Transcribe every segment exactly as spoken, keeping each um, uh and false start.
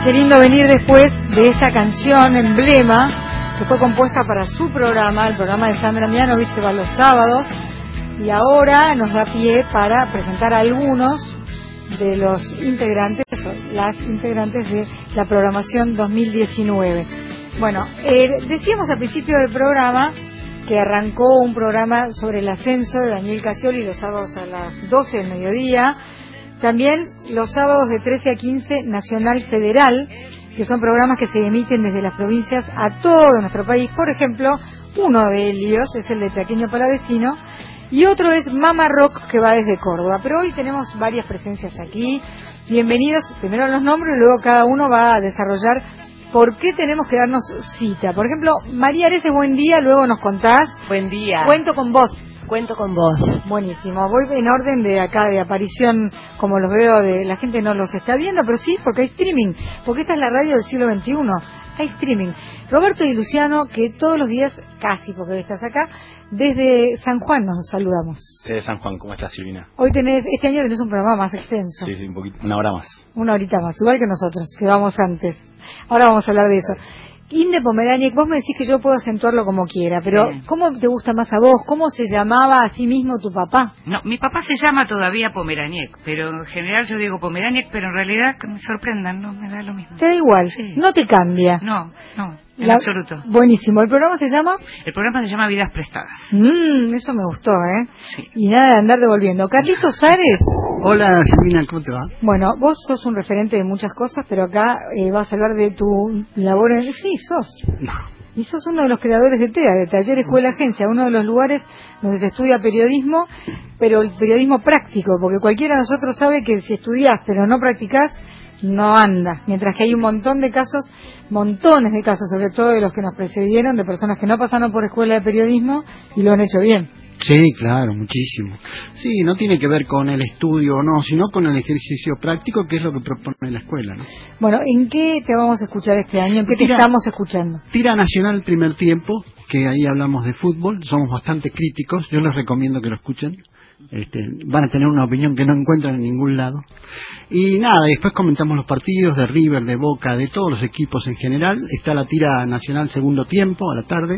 Qué lindo venir después de esta canción emblema que fue compuesta para su programa, el programa de Sandra Mianovich, que va los sábados, y ahora nos da pie para presentar a algunos de los integrantes, o las integrantes de la programación dos mil diecinueve. Bueno, eh, decíamos al principio del programa que arrancó un programa sobre el ascenso de Daniel Casioli los sábados a las doce del mediodía. También los sábados de trece a quince, Nacional Federal, que son programas que se emiten desde las provincias a todo nuestro país. Por ejemplo, uno de ellos es el de Chaqueño Palavecino y otro es Mama Rock, que va desde Córdoba. Pero hoy tenemos varias presencias aquí. Bienvenidos. Primero los nombres y luego cada uno va a desarrollar por qué tenemos que darnos cita. Por ejemplo, María Areces, buen día, luego nos contás. Buen día. Cuento con vos. Cuento con vos. Buenísimo. Voy en orden de acá, de aparición, como los veo, de la gente no los está viendo, pero sí, porque hay streaming, porque esta es la radio del siglo veintiuno. Hay streaming. Roberto y Luciano, que todos los días, casi porque estás acá, desde San Juan nos saludamos. Desde San Juan, ¿cómo estás, Silvina? Hoy tenés, este año tenés un programa más extenso. Sí, sí, un poquito, una hora más. Una horita más, igual que nosotros, que vamos antes. Ahora vamos a hablar de eso. Inde Pomeraniec, vos me decís que yo puedo acentuarlo como quiera, pero sí. ¿Cómo te gusta más a vos? ¿Cómo se llamaba a sí mismo tu papá? No, mi papá se llama todavía Pomeraniec, pero en general yo digo Pomeraniec, pero en realidad que me sorprendan, no me da lo mismo. Te da igual, sí. No te cambia. No, no, en La... absoluto. Buenísimo. ¿El programa se llama? El programa se llama Vidas Prestadas. Mmm, eso me gustó, ¿eh? Sí. Y nada de andar devolviendo. Carlitos Ares. Hola, Silvina, ¿cómo te va? Bueno, vos sos un referente de muchas cosas, pero acá eh, vas a hablar de tu labor en... Sí, sos. No. Y sos uno de los creadores de T E A, de Taller Escuela Agencia, uno de los lugares donde se estudia periodismo, pero el periodismo práctico, porque cualquiera de nosotros sabe que si estudiás pero no practicás, no anda. Mientras que hay un montón de casos, montones de casos, sobre todo de los que nos precedieron, de personas que no pasaron por escuela de periodismo y lo han hecho bien. Sí, claro, muchísimo. Sí, no tiene que ver con el estudio o no, sino con el ejercicio práctico, que es lo que propone la escuela, ¿no? Bueno, ¿en qué te vamos a escuchar este año? ¿En qué Tira, te estamos escuchando? Tira Nacional Primer Tiempo, que ahí hablamos de fútbol, somos bastante críticos, yo les recomiendo que lo escuchen. Este, van a tener una opinión que no encuentran en ningún lado. Y nada, después comentamos los partidos de River, de Boca, de todos los equipos en general. Está la Tira Nacional Segundo Tiempo, a la tarde.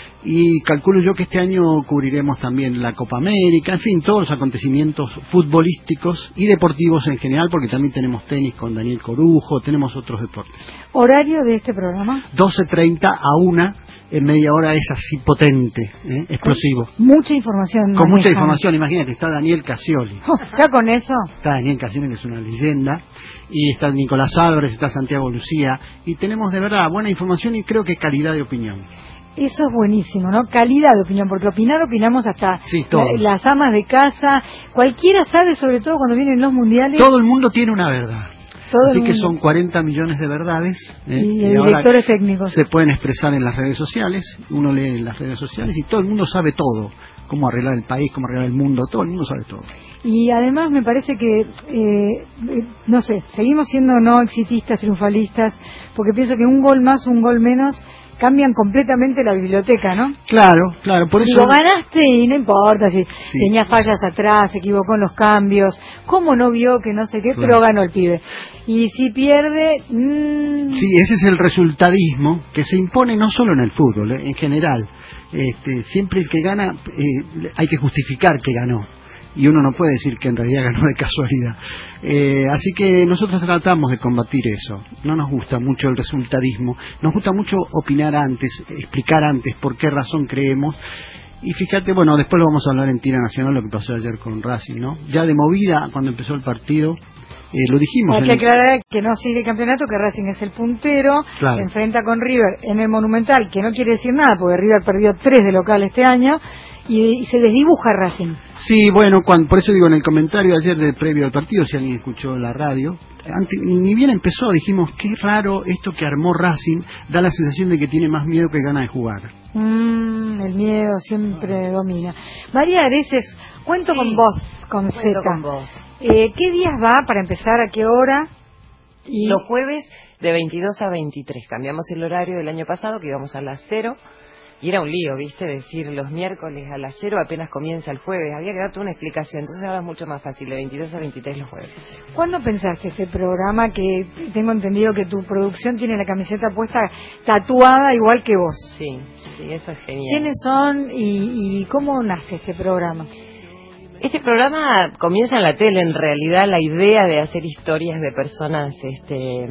Y calculo yo que este año cubriremos también la Copa América, en fin, todos los acontecimientos futbolísticos y deportivos en general, porque también tenemos tenis con Daniel Corujo, tenemos otros deportes. ¿Horario de este programa? doce treinta a una, en media hora es así potente, ¿eh? Explosivo. Con mucha información. Con manejan. mucha información, imagínate, está Daniel Casioli. Oh, ¿ya con eso? Está Daniel Casioli, que es una leyenda, y está Nicolás Álvarez, está Santiago Lucía, y tenemos de verdad buena información y creo que calidad de opinión. Eso es buenísimo, ¿no? Calidad de opinión, porque opinar, opinamos hasta sí, la, las amas de casa. Cualquiera sabe, sobre todo cuando vienen los mundiales. Todo el mundo tiene una verdad. Todo Así el que mundo. son cuarenta millones de verdades. ¿eh? Y, y directores técnicos. Se pueden expresar en las redes sociales. Uno lee en las redes sociales y todo el mundo sabe todo. Cómo arreglar el país, cómo arreglar el mundo. Todo el mundo sabe todo. Y además me parece que, eh, no sé, seguimos siendo no exitistas, triunfalistas, porque pienso que un gol más, un gol menos, cambian completamente la biblioteca, ¿no? Claro, claro, por eso... Digo, ganaste y no importa si sí. tenía fallas atrás, se equivocó en los cambios, cómo no vio que no sé qué, claro. Pero ganó el pibe. Y si pierde... Mmm... Sí, ese es el resultadismo que se impone no solo en el fútbol, eh, en general. Este, siempre el que gana, eh, hay que justificar que ganó. Y uno no puede decir que en realidad ganó de casualidad. Eh, así que nosotros tratamos de combatir eso. No nos gusta mucho el resultadismo. Nos gusta mucho opinar antes, explicar antes por qué razón creemos. Y fíjate, bueno, después lo vamos a hablar en Tira Nacional, lo que pasó ayer con Racing, ¿no? Ya de movida, cuando empezó el partido, eh, lo dijimos. Hay que aclarar que no sigue el campeonato, que Racing es el puntero, claro. Se enfrenta con River en el Monumental, que no quiere decir nada, porque River perdió tres de local este año. Y, y se desdibuja Racing. Sí, bueno, cuando, por eso digo en el comentario ayer del previo al partido, si alguien escuchó la radio, antes, ni bien empezó, dijimos, qué raro esto que armó Racing, da la sensación de que tiene más miedo que ganas de jugar. Mm, el miedo siempre domina. María Areces, cuento sí, con vos, con Z. Con vos. Eh, ¿Qué días va para empezar? ¿A qué hora? Y... Los jueves de veintidós a veintitrés. Cambiamos el horario del año pasado, que íbamos a las cero. Y era un lío, ¿viste? Decir los miércoles a las cero apenas comienza el jueves. Había que darte una explicación. Entonces ahora es mucho más fácil, de veintidós a veintitrés los jueves. ¿Cuándo pensaste este programa? Que tengo entendido que tu producción tiene la camiseta puesta tatuada igual que vos. Sí, sí, eso es genial. ¿Quiénes son y, y cómo nace este programa? Este programa comienza en la tele, en realidad, la idea de hacer historias de personas este,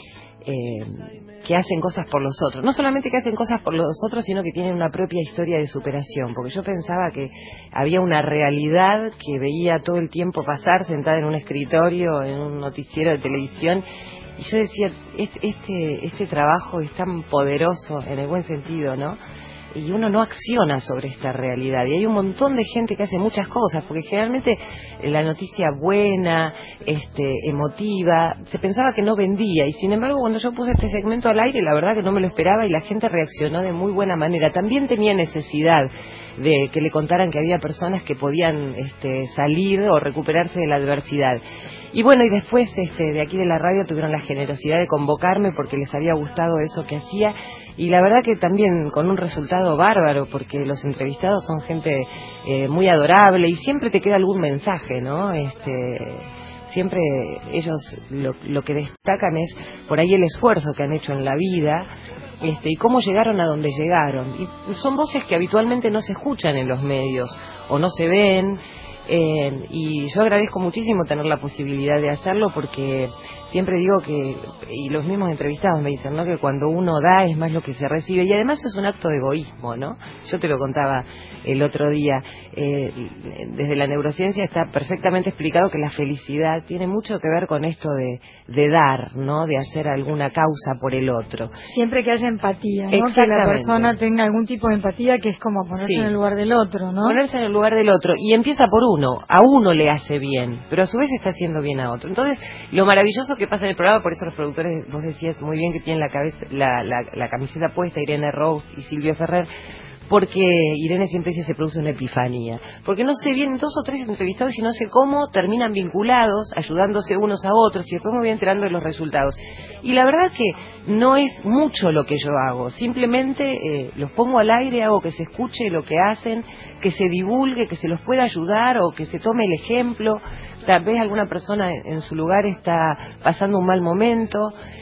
eh, que hacen cosas por los otros. No solamente que hacen cosas por los otros, sino que tienen una propia historia de superación. Porque yo pensaba que había una realidad que veía todo el tiempo pasar sentada en un escritorio, en un noticiero de televisión. Y yo decía, este, este, este trabajo es tan poderoso, en el buen sentido, ¿no? Y uno no acciona sobre esta realidad. Y hay un montón de gente que hace muchas cosas, porque generalmente la noticia buena, este, emotiva, se pensaba que no vendía. Y sin embargo, cuando yo puse este segmento al aire, la verdad que no me lo esperaba y la gente reaccionó de muy buena manera. También tenía necesidad de que le contaran que había personas que podían este, salir o recuperarse de la adversidad. Y bueno, y después este, de aquí de la radio tuvieron la generosidad de convocarme porque les había gustado eso que hacía, y la verdad que también con un resultado bárbaro, porque los entrevistados son gente eh, muy adorable y siempre te queda algún mensaje, ¿no? Este, siempre ellos lo, lo que destacan es por ahí el esfuerzo que han hecho en la vida, este, y cómo llegaron a donde llegaron. Y son voces que habitualmente no se escuchan en los medios o no se ven. Eh, y yo agradezco muchísimo tener la posibilidad de hacerlo, porque siempre digo que, y los mismos entrevistados me dicen, ¿no?, que cuando uno da es más lo que se recibe, y además es un acto de egoísmo, ¿no? Yo te lo contaba el otro día, eh, desde la neurociencia está perfectamente explicado que la felicidad tiene mucho que ver con esto de, de dar, ¿no?, de hacer alguna causa por el otro. Siempre que haya empatía, ¿no? Que la persona tenga algún tipo de empatía, que es como ponerse sí. en el lugar del otro, ¿no? Ponerse en el lugar del otro, y empieza por uno. A uno le hace bien, pero a su vez está haciendo bien a otro. Entonces, lo maravilloso que pasa en el programa, por eso los productores, vos decías muy bien que tienen la cabeza, la, la, la camiseta puesta, Irene Roust y Silvio Ferrer, porque Irene siempre dice se produce una epifanía, porque no se vienen dos o tres entrevistados y no sé cómo terminan vinculados, ayudándose unos a otros, y después me voy enterando de los resultados. Y la verdad que no es mucho lo que yo hago, simplemente eh, los pongo al aire, hago que se escuche lo que hacen, que se divulgue, que se los pueda ayudar o que se tome el ejemplo. Tal vez alguna persona en, en su lugar está pasando un mal momento.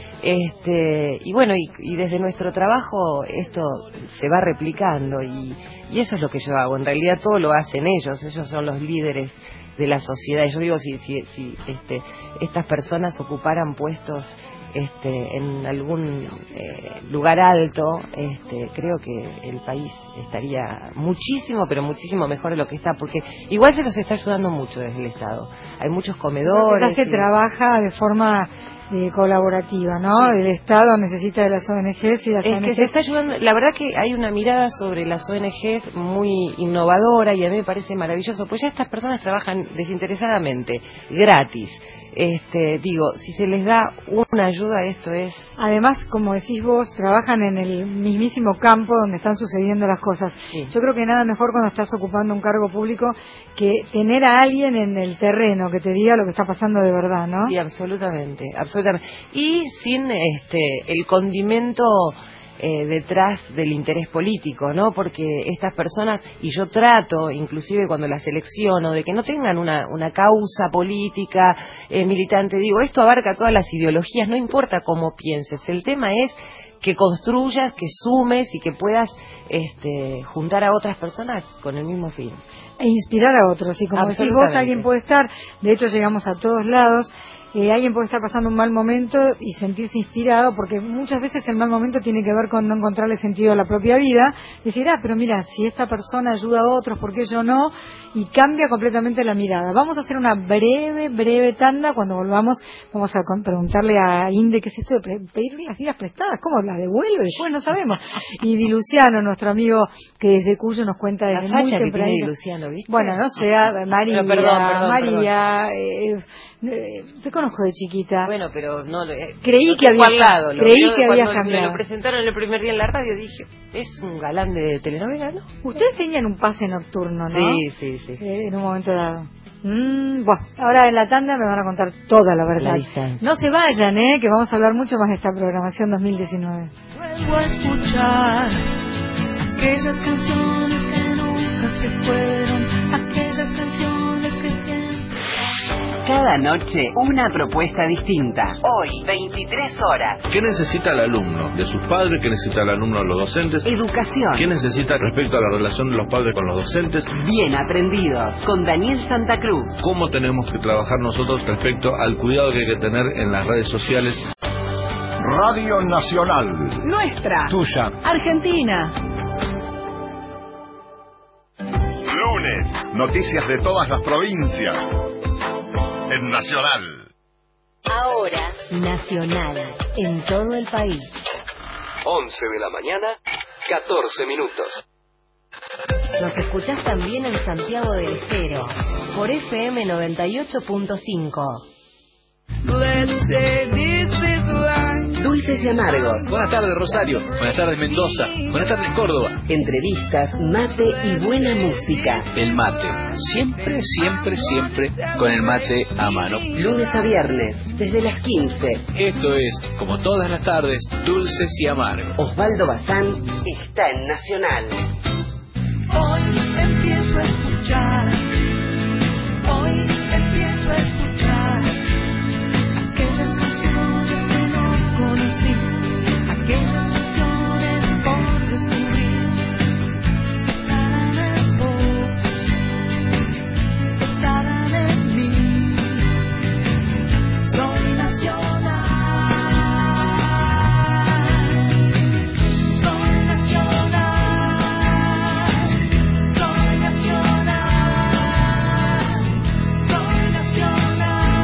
Este, y bueno, y, y desde nuestro trabajo esto se va replicando, y, y eso es lo que yo hago. En realidad todo lo hacen ellos, ellos son los líderes de la sociedad. Yo digo, si, si, si este, estas personas ocuparan puestos este, en algún eh, lugar alto, este, creo que el país estaría muchísimo, pero muchísimo mejor de lo que está, porque igual se los está ayudando mucho desde el Estado. Hay muchos comedores. Se y... trabaja de forma eh, colaborativa, ¿no? Sí. El Estado necesita de las O N Ges y las es O N Ges. Que se está ayudando. La verdad que hay una mirada sobre las O N Ges muy innovadora, y a mí me parece maravilloso, pues ya estas personas trabajan desinteresadamente, gratis. Este, digo, si se les da una ayuda, esto es... Además, como decís vos, trabajan en el mismísimo campo donde están sucediendo las cosas. Sí. Yo creo que nada mejor cuando estás ocupando un cargo público que tener a alguien en el terreno que te diga lo que está pasando de verdad, ¿no? Sí, absolutamente, absolutamente. Y sin este el condimento eh, detrás del interés político, ¿no? Porque estas personas, y yo trato, inclusive cuando las selecciono, de que no tengan una, una causa política eh, militante. Digo, esto abarca todas las ideologías, no importa cómo pienses, el tema es que construyas, que sumes y que puedas este, juntar a otras personas con el mismo fin. E inspirar a otros, y como decís vos, alguien puede estar, de hecho llegamos a todos lados, Eh, alguien puede estar pasando un mal momento y sentirse inspirado, porque muchas veces el mal momento tiene que ver con no encontrarle sentido a la propia vida, decir, ah, pero mira, si esta persona ayuda a otros, ¿por qué yo no? Y cambia completamente la mirada. Vamos a hacer una breve, breve tanda. Cuando volvamos vamos a preguntarle a Inde qué es esto de pedir las vidas prestadas, ¿cómo las devuelve? Después no sabemos. Y Di Luciano, nuestro amigo que desde Cuyo nos cuenta desde muy temprano. Di Luciano, ¿viste? Bueno, no sé, María, no, perdón, perdón, María, perdón. Eh, Eh, te conozco de chiquita. Bueno, pero no eh, creí no que había al lado, creí que había cuando cambiado. me lo presentaron el primer día en la radio, dije, es un galán de telenovela, ¿no? Ustedes tenían un pase nocturno, ¿no? Sí, sí, sí. Eh, en un momento dado. Mm, bueno, ahora en la tanda me van a contar toda la verdad. La no se vayan, eh, que vamos a hablar mucho más de esta programación dos mil diecinueve. Vuelvo a escuchar aquellas canciones que nunca se fueron, aquellas canciones que siempre. Cada noche una propuesta distinta. Hoy, veintitrés horas. ¿Qué necesita el alumno de sus padres? ¿Qué necesita el alumno de los docentes? Educación. ¿Qué necesita respecto a la relación de los padres con los docentes? Bien aprendidos. Con Daniel Santa Cruz. ¿Cómo tenemos que trabajar nosotros respecto al cuidado que hay que tener en las redes sociales? Radio Nacional. Nuestra. Tuya. Argentina. Lunes. Noticias de todas las provincias. En Nacional. Ahora, Nacional. En todo el país. once de la mañana, catorce minutos. Nos escuchás también en Santiago del Estero. Por F M noventa y ocho punto cinco. Dulces y amargos. Buenas tardes, Rosario. Buenas tardes, Mendoza. Buenas tardes, Córdoba. Entrevistas, mate y buena música. El mate. Siempre, siempre, siempre con el mate a mano. Lunes a viernes, desde las quince. Esto es, como todas las tardes, Dulces y amargos. Osvaldo Bazán está en Nacional. Hoy empiezo a escuchar. Hoy empiezo a escuchar. Aquellas canciones que no conocí, aquellas canciones por descubrir, estaban en vos, estaban en mí. Soy nacional, soy nacional, soy nacional, soy nacional.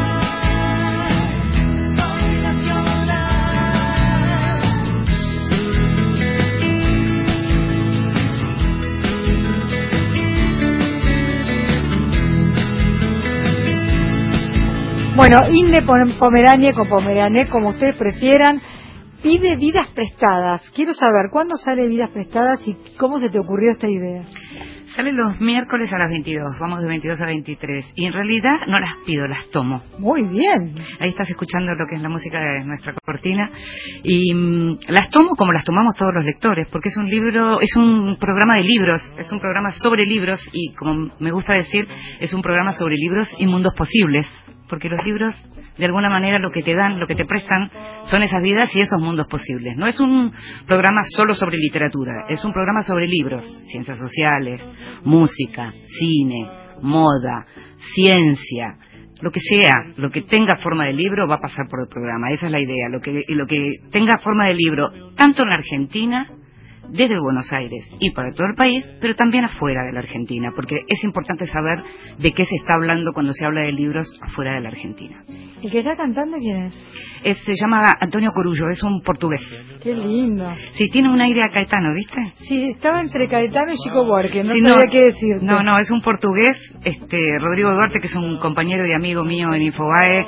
Bueno, Inde Pomeraniec o Pomeraniec, como ustedes prefieran, pide Vidas Prestadas. Quiero saber, ¿cuándo sale Vidas Prestadas y cómo se te ocurrió esta idea? Sale los miércoles a las veintidós, vamos de veintidós a veintitrés. Y en realidad no las pido, las tomo. Muy bien. Ahí estás escuchando lo que es la música de nuestra cortina. Y mmm, las tomo como las tomamos todos los lectores, porque es un libro, es un programa de libros, es un programa sobre libros y, como me gusta decir, es un programa sobre libros y mundos posibles. Porque los libros, de alguna manera, lo que te dan, lo que te prestan, son esas vidas y esos mundos posibles. No es un programa solo sobre literatura, es un programa sobre libros, ciencias sociales, música, cine, moda, ciencia, lo que sea, lo que tenga forma de libro va a pasar por el programa. Esa es la idea, lo que, lo que tenga forma de libro, tanto en la Argentina, desde Buenos Aires y para todo el país, pero también afuera de la Argentina, porque es importante saber de qué se está hablando cuando se habla de libros afuera de la Argentina. ¿El que está cantando quién es? es se llama Antonio Corullo, es un portugués. Qué lindo. Sí, tiene un aire a Caetano, ¿viste? Sí, estaba entre Caetano y Chico Buarque, no sí, sabía no, qué decirte. No, no, es un portugués, este Rodrigo Duarte, que es un compañero y amigo mío en Infobae,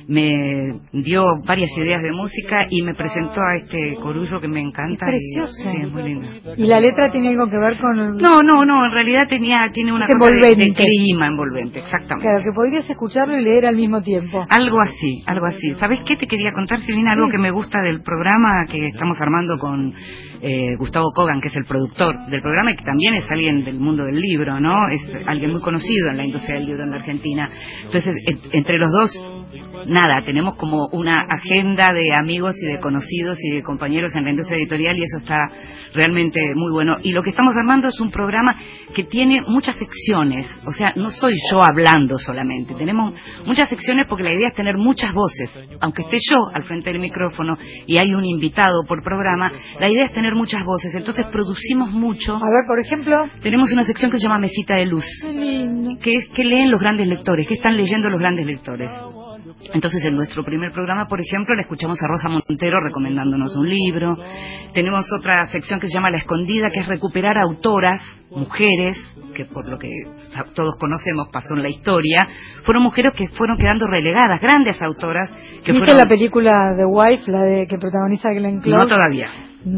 me dio varias ideas de música y me presentó a este Corullo que me encanta. Es precioso. Y, sí, es muy lindo. ¿Y la letra tiene algo que ver con...? No, no, no, en realidad tenía tiene una cosa de, de clima envolvente, exactamente. Claro, que podrías escucharlo y leer al mismo tiempo. Algo así, algo así. ¿Sabés qué te quería contar, Silvina? Algo sí. que me gusta del programa que estamos armando con eh, Gustavo Kogan, que es el productor del programa y que también es alguien del mundo del libro, ¿no? Es alguien muy conocido en la industria del libro en la Argentina. Entonces, et, entre los dos, nada, tenemos como una agenda de amigos y de conocidos y de compañeros en la industria editorial y eso está realmente muy bueno. Y lo que estamos armando es un programa que tiene muchas secciones, o sea, no soy yo hablando solamente, tenemos muchas secciones porque la idea es tener muchas voces, aunque esté yo al frente del micrófono y hay un invitado por programa, la idea es tener muchas voces, entonces producimos mucho. A ver, por ejemplo, tenemos una sección que se llama Mesita de Luz, que es que leen los grandes lectores, que están leyendo los grandes lectores. Entonces, en nuestro primer programa, por ejemplo, le escuchamos a Rosa Montero recomendándonos un libro. Tenemos otra sección que se llama La Escondida, que es recuperar autoras, mujeres, que por lo que todos conocemos pasó en la historia, fueron mujeres que fueron quedando relegadas, grandes autoras. Que ¿Viste fueron... la película The Wife, la de que protagoniza Glenn Close? No todavía. Mm.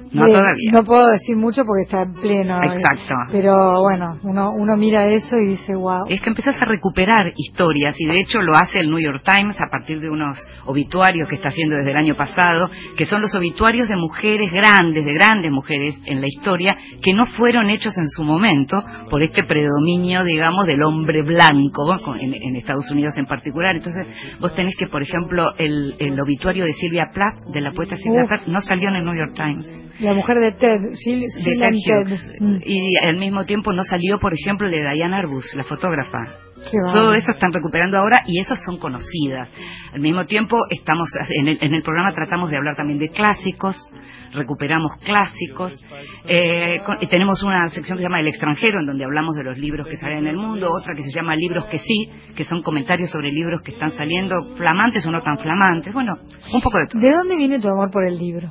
No eh, todavía. No puedo decir mucho porque está en pleno. Exacto. Eh, pero bueno, uno, uno mira eso y dice, wow. Es que empezás a recuperar historias y de hecho lo hace el New York Times a partir de unos obituarios que está haciendo desde el año pasado, que son los obituarios de mujeres grandes, de grandes mujeres en la historia, que no fueron hechos en su momento por este predominio, digamos, del hombre blanco, en, en Estados Unidos en particular. Entonces vos tenés que, por ejemplo, el, el obituario de Sylvia Plath, de la poeta Sylvia Uf. Plath, no salió en el New York Times. La mujer de Ted, Sil, De Sil Ted Ted. Hughes. Mm. Y al mismo tiempo no salió, por ejemplo, el de Diane Arbus, la fotógrafa. Qué Todo bárbaro. eso están recuperando ahora y esas son conocidas. Al mismo tiempo estamos en el, en el programa tratamos de hablar también de clásicos, recuperamos clásicos. Eh, con- y tenemos una sección que se llama El extranjero, en donde hablamos de los libros que salen en el mundo, otra que se llama Libros que sí, que son comentarios sobre libros que están saliendo, flamantes o no tan flamantes. Bueno, un poco de todo. ¿De dónde viene tu amor por el libro?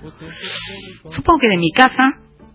Supongo que de mi casa.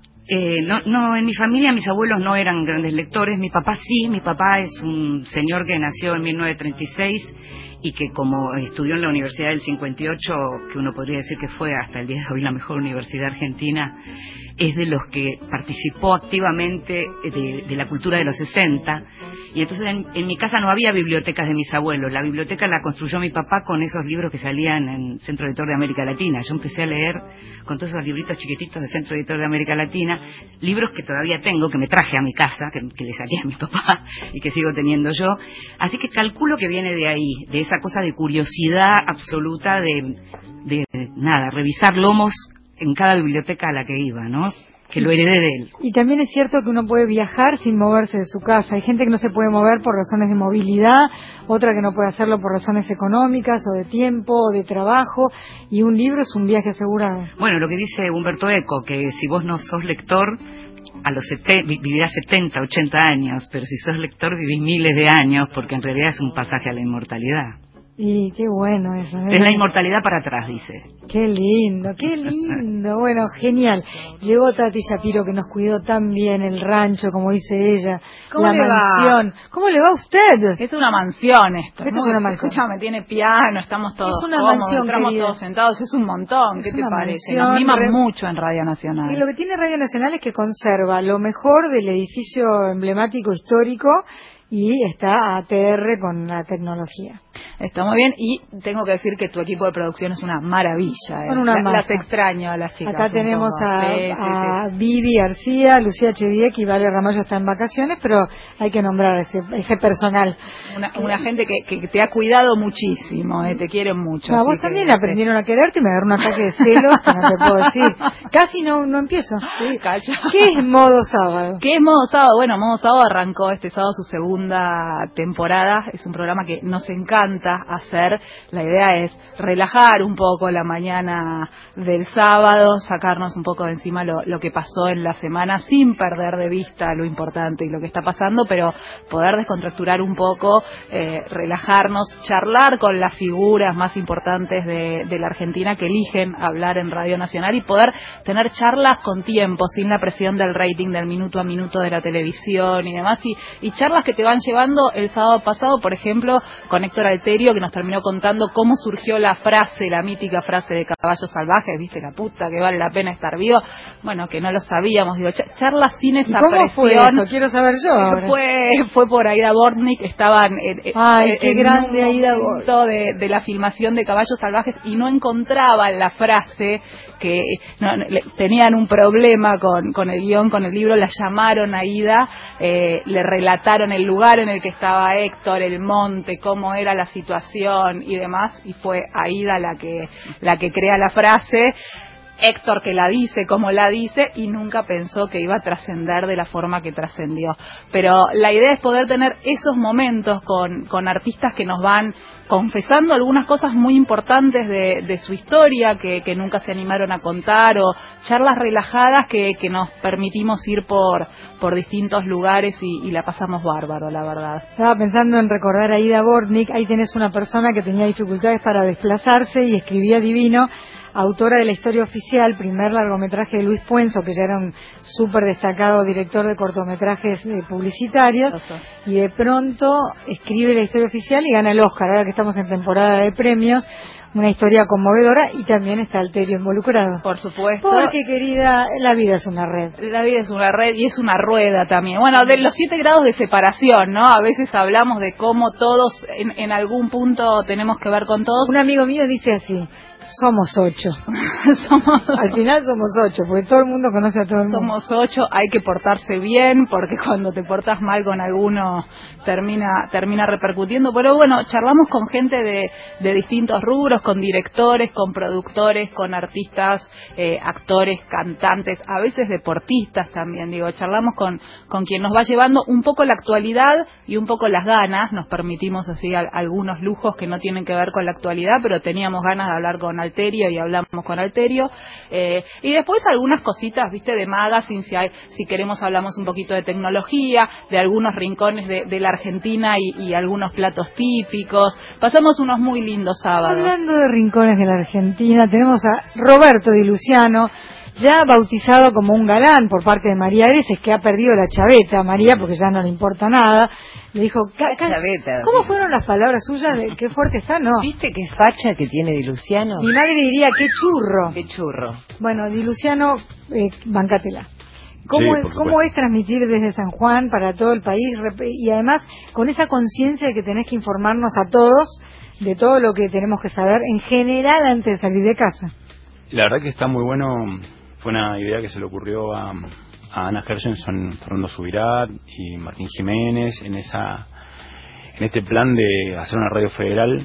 Eh, no, no, en mi familia mis abuelos no eran grandes lectores, mi papá sí, mi papá es un señor que nació en mil novecientos treinta y seis y que como estudió en la Universidad del cincuenta y ocho, que uno podría decir que fue hasta el día de hoy la mejor universidad argentina, es de los que participó activamente de, de la cultura de los sesenta, y entonces en, en mi casa no había bibliotecas de mis abuelos, la biblioteca la construyó mi papá con esos libros que salían en Centro Editor de América Latina. Yo empecé a leer con todos esos libritos chiquititos de Centro Editor de América Latina, libros que todavía tengo, que me traje a mi casa, que, que le saqué a mi papá y que sigo teniendo yo, así que calculo que viene de ahí, de esa cosa de curiosidad absoluta de, de, de nada, revisar lomos en cada biblioteca a la que iba, ¿no? Que lo heredé de él. Y también es cierto que uno puede viajar sin moverse de su casa. Hay gente que no se puede mover por razones de movilidad, otra que no puede hacerlo por razones económicas o de tiempo o de trabajo, y un libro es un viaje asegurado. Bueno, lo que dice Humberto Eco, que si vos no sos lector, a los sete, vivirás setenta, ochenta años, pero si sos lector vivís miles de años, porque en realidad es un pasaje a la inmortalidad. Y qué bueno eso. ¿eh? Es la inmortalidad para atrás, dice. Qué lindo, qué lindo. Bueno, genial. Llegó Tati Shapiro, que nos cuidó tan bien el rancho, como dice ella, ¿Cómo la le va? mansión. ¿Cómo le va a usted? Es una mansión esto. Esto es una mansión. Escúchame, tiene piano, estamos todos Es una cómodos, mansión, entramos querida. todos sentados, es un montón. ¿Qué Es te una parece? mansión, Nos miman re- mucho en Radio Nacional. Y lo que tiene Radio Nacional es que conserva lo mejor del edificio emblemático histórico y está a T R con la tecnología. Está muy bien y tengo que decir que tu equipo de producción es una maravilla. Son eh. una La- masa. Las extraño a las chicas. Acá un tenemos poco. a, Sí, sí, a sí. Vivi García, Lucía Chediek y Vale Ramallo está en vacaciones, pero hay que nombrar ese, ese personal. Una, una gente que, que te ha cuidado muchísimo, eh, te quieren mucho. No, así vos que, también este, aprendieron a quererte y me agarró un ataque de celos que no te puedo decir. Casi no, no empiezo. Sí, calla. ¿Qué es modo sábado? ¿Qué es Modo Sábado? Bueno, Modo Sábado arrancó este sábado su segunda temporada. Es un programa que nos encanta hacer. La idea es relajar un poco la mañana del sábado, sacarnos un poco de encima lo, lo que pasó en la semana sin perder de vista lo importante y lo que está pasando, pero poder descontracturar un poco, eh, relajarnos, charlar con las figuras más importantes de, de la Argentina que eligen hablar en Radio Nacional y poder tener charlas con tiempo, sin la presión del rating, del minuto a minuto de la televisión y demás, y, y charlas que te van llevando. El sábado pasado, por ejemplo, con Héctor Alterio, que nos terminó contando cómo surgió la frase, la mítica frase de Caballos Salvajes, viste, la puta que vale la pena estar vivo. Bueno, que no lo sabíamos, digo, ch- charlas sin ¿Y esa cómo presión. fue eso? Quiero saber yo ahora. Fue, fue por Aida Bortnik, estaban en, en- Ay, en qué un grande Aida momento de, de la filmación de Caballos Salvajes y no encontraban la frase, que no, no, le- tenían un problema con, con el guión, con el libro, la llamaron a Aida, eh, le relataron el lugar en el que estaba Héctor, el monte, cómo era la situación y demás, y fue Aida la que, la que crea la frase. Héctor que la dice como la dice y nunca pensó que iba a trascender de la forma que trascendió. Pero la idea es poder tener esos momentos con, con artistas que nos van confesando algunas cosas muy importantes de, de su historia que, que nunca se animaron a contar, o charlas relajadas que, que nos permitimos ir por, por distintos lugares y, y la pasamos bárbaro, la verdad. Estaba pensando en recordar a Ida Bortnik. Ahí tenés una persona que tenía dificultades para desplazarse y escribía divino, autora de La Historia Oficial, primer largometraje de Luis Puenzo, que ya era un súper destacado director de cortometrajes eh, publicitarios, y de pronto escribe La Historia Oficial y gana el Oscar, ahora que estamos en temporada de premios. una historia conmovedora y también está Alterio involucrado. Por supuesto. Porque, querida, la vida es una red. La vida es una red y es una rueda también. Bueno, de los siete grados de separación, ¿no? A veces hablamos de cómo todos en, en algún punto tenemos que ver con todos. Un amigo mío dice así: somos ocho. somos... Al final somos ocho, porque todo el mundo conoce a todo el mundo. Somos ocho, hay que portarse bien, porque cuando te portas mal con alguno termina termina repercutiendo. Pero bueno, charlamos con gente de, de distintos rubros, con directores, con productores, con artistas, eh, actores, cantantes, a veces deportistas también. Digo, charlamos con, con quien nos va llevando un poco la actualidad y un poco las ganas. Nos permitimos así a, algunos lujos que no tienen que ver con la actualidad, pero teníamos ganas de hablar con Alterio y hablamos con Alterio. Eh, y después algunas cositas, viste, de magazine, si, hay, si queremos hablamos un poquito de tecnología, de algunos rincones de, de la Argentina y, y algunos platos típicos. Pasamos unos muy lindos sábados. Hablando de rincones de la Argentina, tenemos a Roberto Di Luciano, ya bautizado como un galán por parte de María Greses, que ha perdido la chaveta a María porque ya no le importa nada. Le dijo, chaveta. ¿Cómo fueron las palabras suyas? De, ¿Qué fuerte está? No. ¿Viste qué facha que tiene Di Luciano? Mi madre diría, qué churro. Qué churro. Bueno, Di Luciano, eh, bancátela. ¿Cómo, sí, es, ¿Cómo es transmitir desde San Juan para todo el país? Y además, con esa conciencia de que tenés que informarnos a todos de todo lo que tenemos que saber en general antes de salir de casa. La verdad que está muy bueno. Fue una idea que se le ocurrió a, a Ana Gershenson, Fernando Subirat y Martín Jiménez en esa en este plan de hacer una radio federal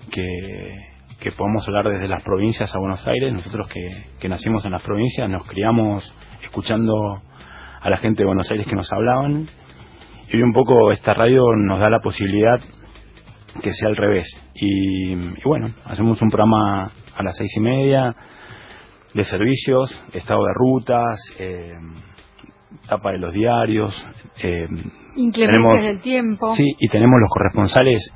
que, que podamos hablar desde las provincias a Buenos Aires. Nosotros que, que nacimos en las provincias nos criamos escuchando a la gente de Buenos Aires que nos hablaban, y hoy un poco esta radio nos da la posibilidad que sea al revés. Y, y bueno, hacemos un programa a las seis y media de servicios, estado de rutas, eh, tapa de los diarios, eh, inclemencias del tiempo. Sí, y tenemos los corresponsales,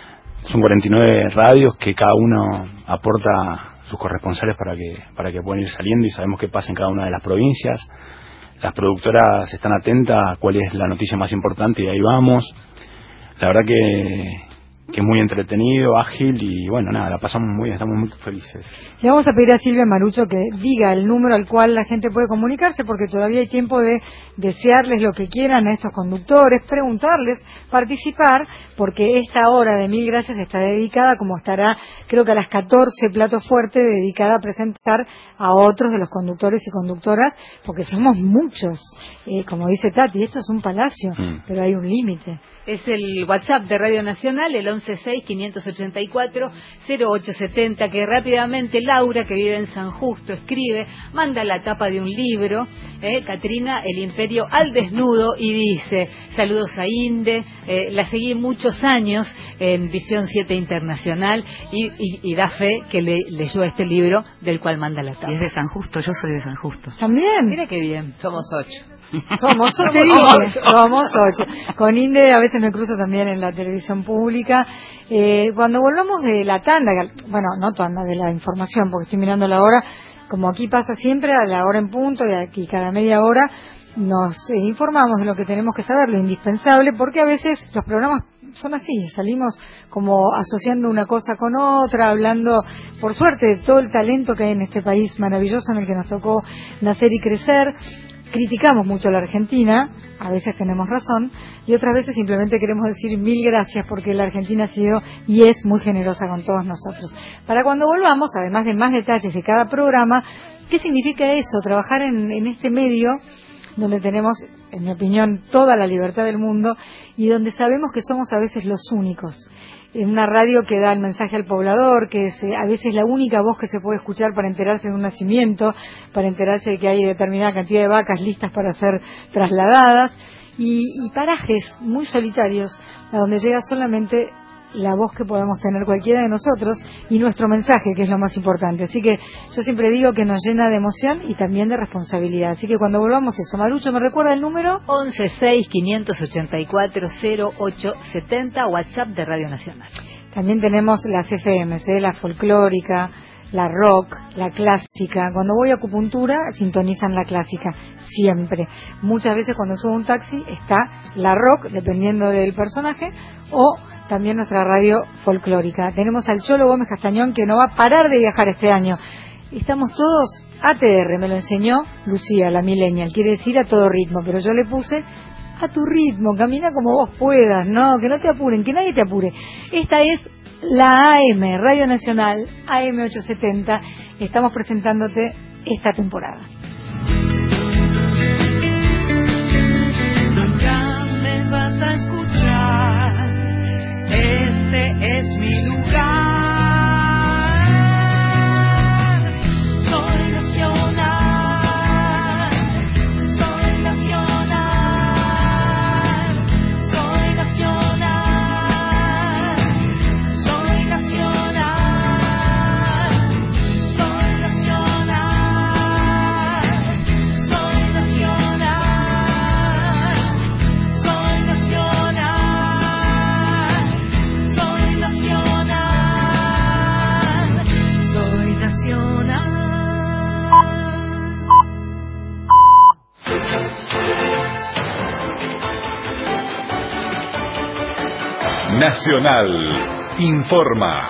son cuarenta y nueve radios que cada uno aporta sus corresponsales para que para que puedan ir saliendo, y sabemos qué pasa en cada una de las provincias. Las productoras están atentas a cuál es la noticia más importante y ahí vamos. La verdad que que es muy entretenido, ágil, y bueno, nada, la pasamos muy bien, estamos muy felices. Le vamos a pedir a Silvia Marucho que diga el número al cual la gente puede comunicarse, porque todavía hay tiempo de desearles lo que quieran a estos conductores, preguntarles, participar, porque esta hora de Mil Gracias está dedicada, como estará, creo que a las catorce Platos Fuertes, dedicada a presentar a otros de los conductores y conductoras, porque somos muchos. Eh, como dice Tati, esto es un palacio, mm. pero hay un límite. Es el WhatsApp de Radio Nacional, el once seis, quinientos ochenta y cuatro, cero ocho setenta, que rápidamente Laura, que vive en San Justo, escribe, manda la tapa de un libro, eh, Catrina, El Imperio al Desnudo, y dice, saludos a Inde, eh, la seguí muchos años en Visión siete Internacional, y, y, y da fe que le, leyó este libro del cual manda la tapa. Y es de San Justo, yo soy de San Justo. ¿También? Mira qué bien. Somos ocho. Somos ocho. Somos ocho. Con Inde a veces me cruzo también en la televisión pública. Eh, cuando volvamos de la tanda, bueno, no tanda, de la información, porque estoy mirando la hora, como aquí pasa siempre, a la hora en punto, y aquí cada media hora nos eh, informamos de lo que tenemos que saber, lo indispensable, porque a veces los programas son así, salimos como asociando una cosa con otra, hablando, por suerte, de todo el talento que hay en este país maravilloso en el que nos tocó nacer y crecer. Criticamos mucho a la Argentina, a veces tenemos razón, y otras veces simplemente queremos decir mil gracias porque la Argentina ha sido y es muy generosa con todos nosotros. Para cuando volvamos, además de más detalles de cada programa, ¿qué significa eso? Trabajar en, en este medio donde tenemos, en mi opinión, toda la libertad del mundo y donde sabemos que somos a veces los únicos. En una radio que da el mensaje al poblador, que es eh, a veces la única voz que se puede escuchar para enterarse de un nacimiento, para enterarse de que hay determinada cantidad de vacas listas para ser trasladadas, y, y parajes muy solitarios a donde llega solamente la voz que podamos tener cualquiera de nosotros y nuestro mensaje, que es lo más importante. Así que yo siempre digo que nos llena de emoción y también de responsabilidad. Así que cuando volvamos eso, Marucho, ¿me recuerda el número? once seis, quinientos ochenta y cuatro, cero ocho setenta, WhatsApp de Radio Nacional. También tenemos las F Ms, ¿eh? La folclórica, la rock, la clásica. Cuando voy a acupuntura, sintonizan la clásica, siempre. Muchas veces cuando subo un taxi está la rock, dependiendo del personaje, o también nuestra radio folclórica. Tenemos al Cholo Gómez Castañón, que no va a parar de viajar este año. Estamos todos A T R, me lo enseñó Lucía, la millennial, quiere decir a todo ritmo, pero yo le puse a tu ritmo, camina como vos puedas, no, que no te apuren, que nadie te apure. Esta es la A M, Radio Nacional, A M ochocientos setenta, estamos presentándote esta temporada. Ya me vas a escuchar, este es mi lugar. Soy nacional, soy nacional, soy nacional, soy nacional, soy nacional, soy nacional, soy nacional, soy nacional, soy nacional. Nacional informa.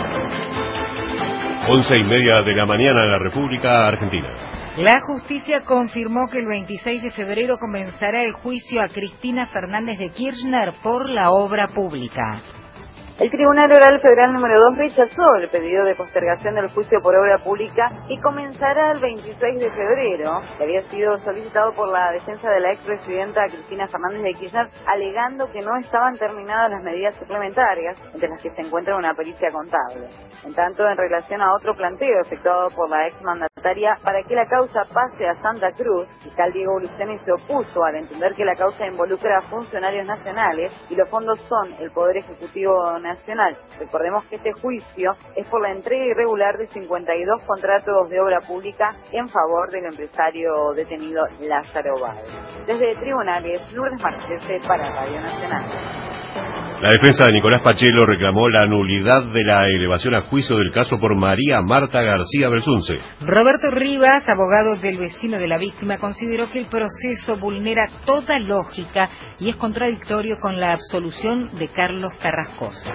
Once y media de la mañana en la República Argentina. La justicia confirmó que el veintiséis de febrero comenzará el juicio a Cristina Fernández de Kirchner por la obra pública. El Tribunal Oral Federal número dos rechazó el pedido de postergación del juicio por obra pública y comenzará el veintiséis de febrero, que había sido solicitado por la defensa de la expresidenta Cristina Fernández de Kirchner, alegando que no estaban terminadas las medidas suplementarias, entre las que se encuentra una pericia contable. En tanto, en relación a otro planteo efectuado por la exmandataria para que la causa pase a Santa Cruz, fiscal Diego Luciani se opuso al entender que la causa involucra a funcionarios nacionales y los fondos son el Poder Ejecutivo Nacional. Recordemos que este juicio es por la entrega irregular de cincuenta y dos contratos de obra pública en favor del empresario detenido Lázaro Báez. Desde tribunales, Lourdes Marchese para Radio Nacional. La defensa de Nicolás Pachelo reclamó la nulidad de la elevación a juicio del caso por María Marta García Belsunce. Roberto Rivas, abogado del vecino de la víctima, consideró que el proceso vulnera toda lógica y es contradictorio con la absolución de Carlos Carrascosa.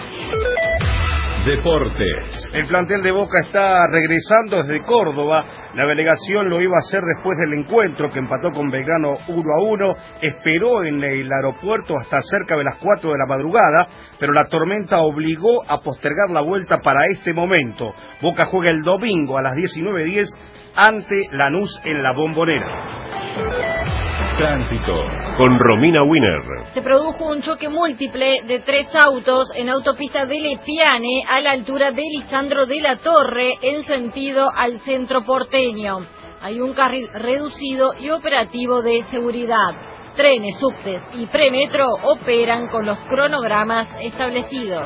Deportes. El plantel de Boca está regresando desde Córdoba. La delegación lo iba a hacer después del encuentro que empató con Belgrano uno a uno. Esperó en el aeropuerto hasta cerca de las cuatro de la madrugada, pero la tormenta obligó a postergar la vuelta para este momento. Boca juega el domingo a las diecinueve diez ante Lanús en la Bombonera. Tránsito. Con Romina Wiener. Se produjo un choque múltiple de tres autos en autopista de Lepiane a la altura de Lisandro de la Torre en sentido al centro porteño. Hay un carril reducido y operativo de seguridad. Trenes, subtes y premetro operan con los cronogramas establecidos.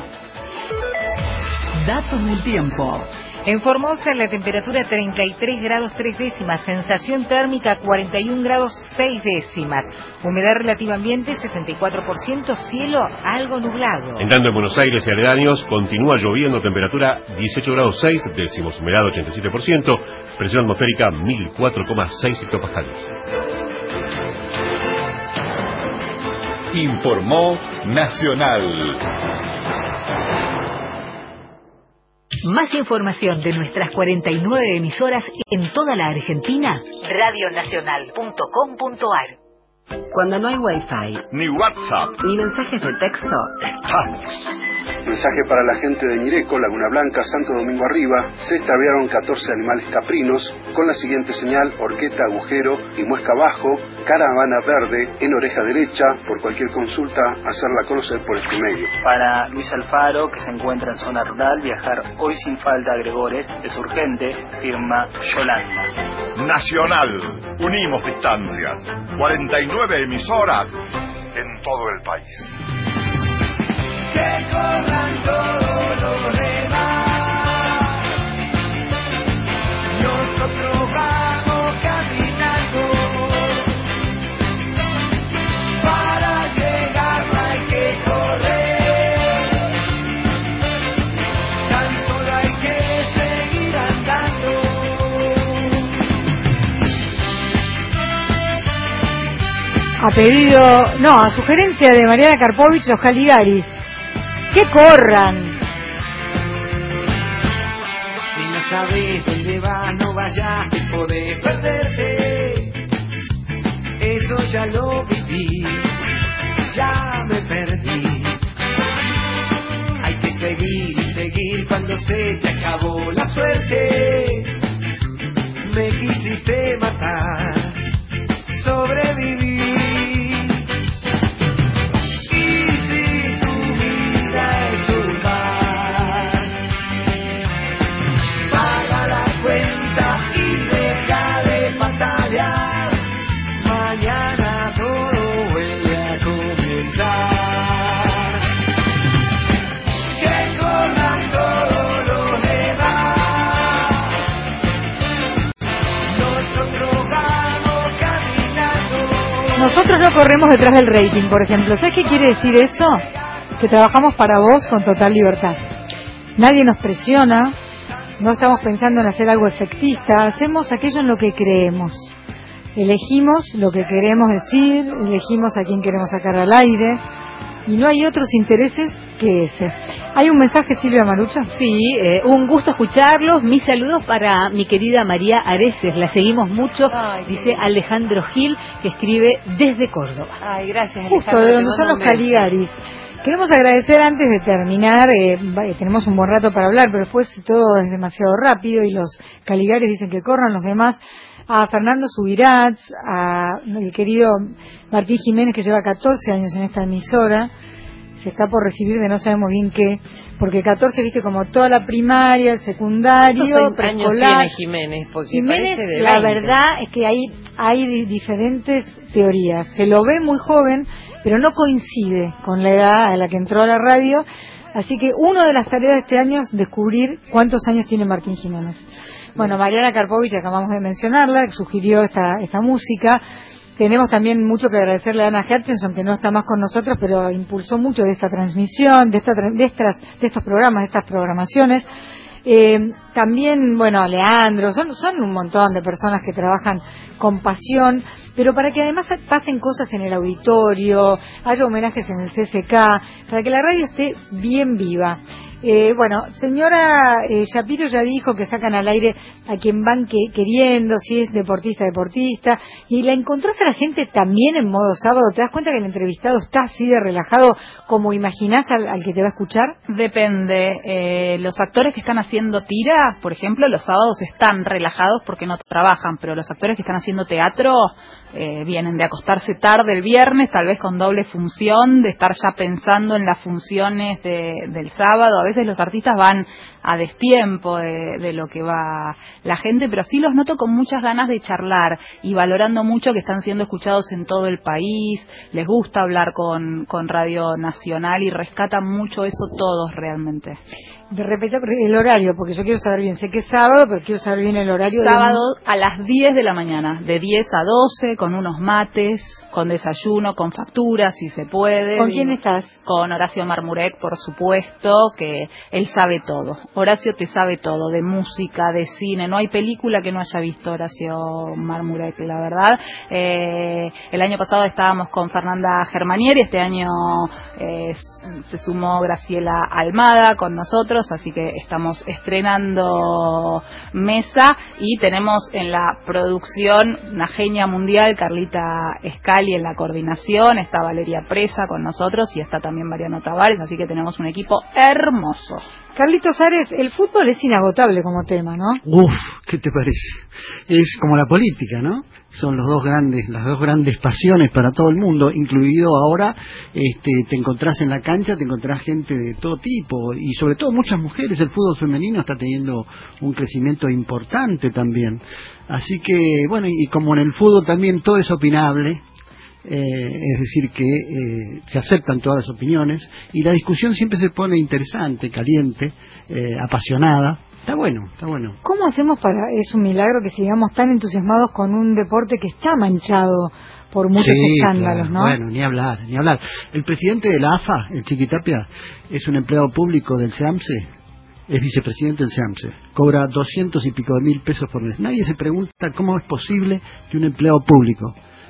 Datos del tiempo. En Formosa la temperatura treinta y tres grados tres décimas, sensación térmica cuarenta y un grados seis décimas, humedad relativa ambiente sesenta y cuatro por ciento, cielo algo nublado. En tanto en Buenos Aires y aledaños continúa lloviendo, temperatura dieciocho grados seis décimos, humedad ochenta y siete por ciento, presión atmosférica mil cuatro coma seis hectopascales. Informó Nacional. Más información de nuestras cuarenta y nueve emisoras en toda la Argentina, radio nacional punto com punto ar. Cuando no hay wifi, ni WhatsApp, ni mensajes de texto, estamos. Mensaje para la gente de Ñireco, Laguna Blanca, Santo Domingo Arriba. Se extraviaron catorce animales caprinos con la siguiente señal: horqueta, agujero y muesca abajo, caravana verde en oreja derecha. Por cualquier consulta, hacerla conocer por este medio. Para Luis Alfaro, que se encuentra en zona rural, viajar hoy sin falta a Gregores es urgente, firma Yolanda. Nacional, unimos distancias. cuarenta y nueve emisoras en todo el país. Que corran todos los demás, nosotros vamos caminando, para llegar no hay que correr, tan solo hay que seguir andando. A pedido, no, a sugerencia de Mariana Karpovich, los Caligaris. ¡Que corran! Si no sabes dónde vas, no vayas, que podés perderte. Eso ya lo viví, ya me perdí. Hay que seguir y seguir cuando se te acabó la suerte. Me quisiste matar, sobreviví. Y si tu vida es un bar, paga la cuenta y deja de batallar. Mañana todo vuelve a comenzar. Que corran todos los demás. Nosotros vamos caminando. Nosotros no corremos detrás del rating, por ejemplo. ¿Sabes qué quiere decir eso? Que trabajamos para vos con total libertad. Nadie nos presiona, no estamos pensando en hacer algo efectista, hacemos aquello en lo que creemos. Elegimos lo que queremos decir, elegimos a quién queremos sacar al aire, y no hay otros intereses que ese. ¿Hay un mensaje, Silvia Marucha? Sí, eh, un gusto escucharlos. Mis saludos para mi querida María Areces, la seguimos mucho. Ay, dice Alejandro Gil, que escribe desde Córdoba. Ay, gracias, Alejandro. Justo, de donde son los Caligaris. Queremos agradecer antes de terminar, eh, tenemos un buen rato para hablar, pero después todo es demasiado rápido y los Caligaris dicen que corran los demás. A Fernando Subirats, a el querido Martín Jiménez, que lleva catorce años en esta emisora, se está por recibir de no sabemos bien qué, porque catorce, viste, como toda la primaria, el secundario, preescolar. Tiene Jiménez? Porque Jiménez, de la veinte. verdad es que hay, hay diferentes teorías. Se lo ve muy joven, pero no coincide con la edad a la que entró a la radio. Así que una de las tareas de este año es descubrir cuántos años tiene Martín Jiménez. Bueno, Mariana Karpovich, acabamos de mencionarla, que sugirió esta, esta música. Tenemos también mucho que agradecerle a Ana Hertenson, que no está más con nosotros, pero impulsó mucho de esta transmisión, de, esta, de, estas, de estos programas, de estas programaciones. Eh, también, bueno, Leandro, son, son un montón de personas que trabajan con pasión, pero para que además pasen cosas en el auditorio, haya homenajes en el C C K, para que la radio esté bien viva. Eh, bueno, señora eh, Shapiro ya dijo que sacan al aire a quien van que, queriendo, si es deportista, deportista, y la encontrás a la gente también en modo sábado. ¿Te das cuenta que el entrevistado está así de relajado como imaginás al, al que te va a escuchar? Depende. Eh, los actores que están haciendo tira, por ejemplo, los sábados están relajados porque no trabajan, pero los actores que están haciendo teatro eh, vienen de acostarse tarde el viernes, tal vez con doble función, de estar ya pensando en las funciones de, del sábado. A veces los artistas van a destiempo de, de lo que va la gente, pero sí los noto con muchas ganas de charlar y valorando mucho que están siendo escuchados en todo el país, les gusta hablar con, con Radio Nacional y rescatan mucho eso todos realmente. De repetir el horario, porque yo quiero saber bien, sé que es sábado, pero quiero saber bien el horario. Sábado de... a las diez de la mañana, de diez a doce, con unos mates, con desayuno, con facturas, si se puede. ¿Con quién estás? Con Horacio Marmurek, por supuesto, que él sabe todo. Horacio te sabe todo, de música, de cine, no hay película que no haya visto Horacio Marmurek, la verdad. Eh, el año pasado estábamos con Fernanda Germanieri, este año eh, se sumó Graciela Almada con nosotros, así que estamos estrenando mesa y tenemos en la producción una genia mundial, Carlita Scali en la coordinación, está Valeria Presa con nosotros y está también Mariano Tavares, así que tenemos un equipo hermoso. Carlitos Ares, el fútbol es inagotable como tema, ¿no? Uf, ¿qué te parece? Es como la política, ¿no? Son los dos grandes, las dos grandes pasiones para todo el mundo, incluido ahora, este, te encontrás en la cancha, te encontrás gente de todo tipo, y sobre todo muchas mujeres. El fútbol femenino está teniendo un crecimiento importante también. Así que, bueno, y como en el fútbol también todo es opinable, Eh, es decir que eh, se aceptan todas las opiniones y la discusión siempre se pone interesante, caliente, eh, apasionada. Está bueno, está bueno. ¿Cómo hacemos para, es un milagro que sigamos tan entusiasmados con un deporte que está manchado por muchos sí, escándalos, claro. ¿no? Bueno, ni hablar, ni hablar. El presidente de la A F A, el Chiquitapia, es un empleado público del SEAMSE, es vicepresidente del SEAMSE, cobra doscientos y pico de mil pesos por mes. Nadie se pregunta cómo es posible que un empleado público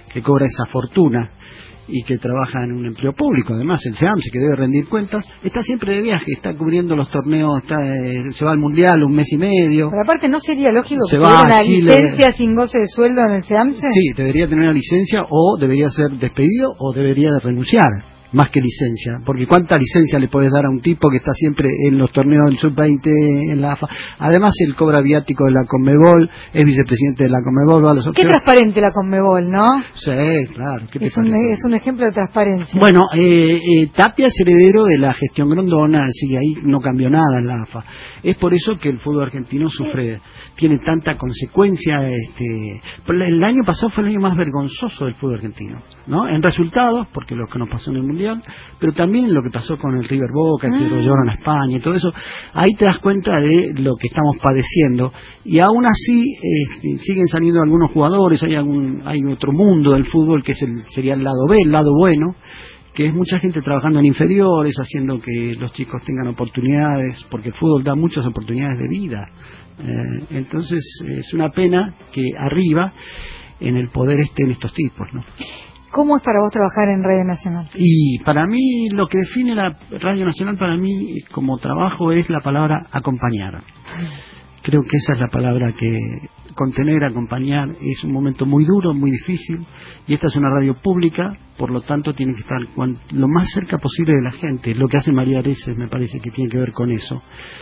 que cobra esa fortuna y que trabaja en un empleo público, además el SEAMSE, que debe rendir cuentas, está siempre de viaje, está cubriendo los torneos, está, eh, se va al Mundial un mes y medio. Pero aparte, ¿no sería lógico Se que va tuviera a una Chile. licencia sin goce de sueldo en el SEAMSE? Sí, debería tener una licencia o debería ser despedido o debería de renunciar, más que licencia, porque ¿cuánta licencia le puedes dar a un tipo que está siempre en los torneos del sub veinte, en la A F A? Además, él cobra viático de la Conmebol, es vicepresidente de la Conmebol, va a los Qué transparente la Conmebol, ¿no? Sí, claro. ¿Qué te Es un, parece? es un ejemplo de transparencia. Bueno, eh, eh, Tapia es heredero de la gestión Grondona, así que ahí no cambió nada en la A F A. Es por eso que el fútbol argentino sufre, tiene tanta consecuencia. Este, el año pasado fue el año más vergonzoso del fútbol argentino, ¿no? En resultados, porque lo que nos pasó en el Mundial, pero también en lo que pasó con el River Boca, el que lo llevaron a España y todo eso. Ahí te das cuenta de lo que estamos padeciendo, y aún así eh, siguen saliendo algunos jugadores. Hay algún, hay otro mundo del fútbol que es el, sería el lado B, el lado bueno, que es mucha gente trabajando en inferiores, haciendo que los chicos tengan oportunidades, porque el fútbol da muchas oportunidades de vida. Eh, entonces es una pena que arriba en el poder estén estos tipos, ¿no? ¿Cómo es para vos trabajar en Radio Nacional? Y para mí, lo que define la Radio Nacional para mí como trabajo es la palabra acompañar. Creo que esa es la palabra que contener, acompañar. Es un momento muy duro, muy difícil, y esta es una radio pública, por lo tanto tiene que estar cuan, lo más cerca posible de la gente. Lo que hace María Areces me parece que tiene que ver con eso.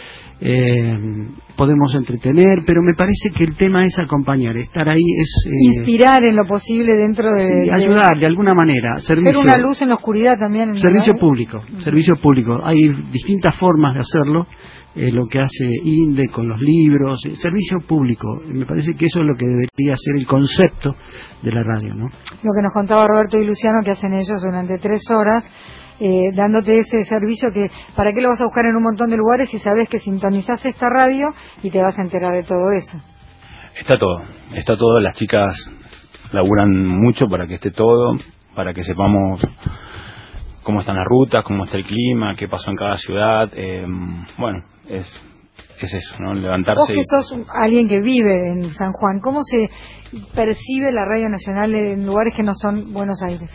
Eh, podemos entretener, pero me parece que el tema es acompañar, estar ahí es eh, inspirar en lo posible dentro de, sí, de ayudar de alguna manera, servicio, ser una luz en la oscuridad también en servicio la público, uh-huh. servicio público. Hay distintas formas de hacerlo, eh, lo que hace INDE con los libros, eh, servicio público. Me parece que eso es lo que debería ser el concepto de la radio, ¿no? Lo que nos contaba Roberto y Luciano que hacen ellos durante tres horas. Eh, dándote ese servicio que, ¿para qué lo vas a buscar en un montón de lugares si sabes que sintonizás esta radio y te vas a enterar de todo eso? Está todo, está todo, las chicas laburan mucho para que esté todo, para que sepamos cómo están las rutas, cómo está el clima, qué pasó en cada ciudad. Eh, bueno, es, es eso, ¿no? Levantarse. Vos que sos alguien que vive en San Juan, ¿cómo se percibe la Radio Nacional en lugares que no son Buenos Aires?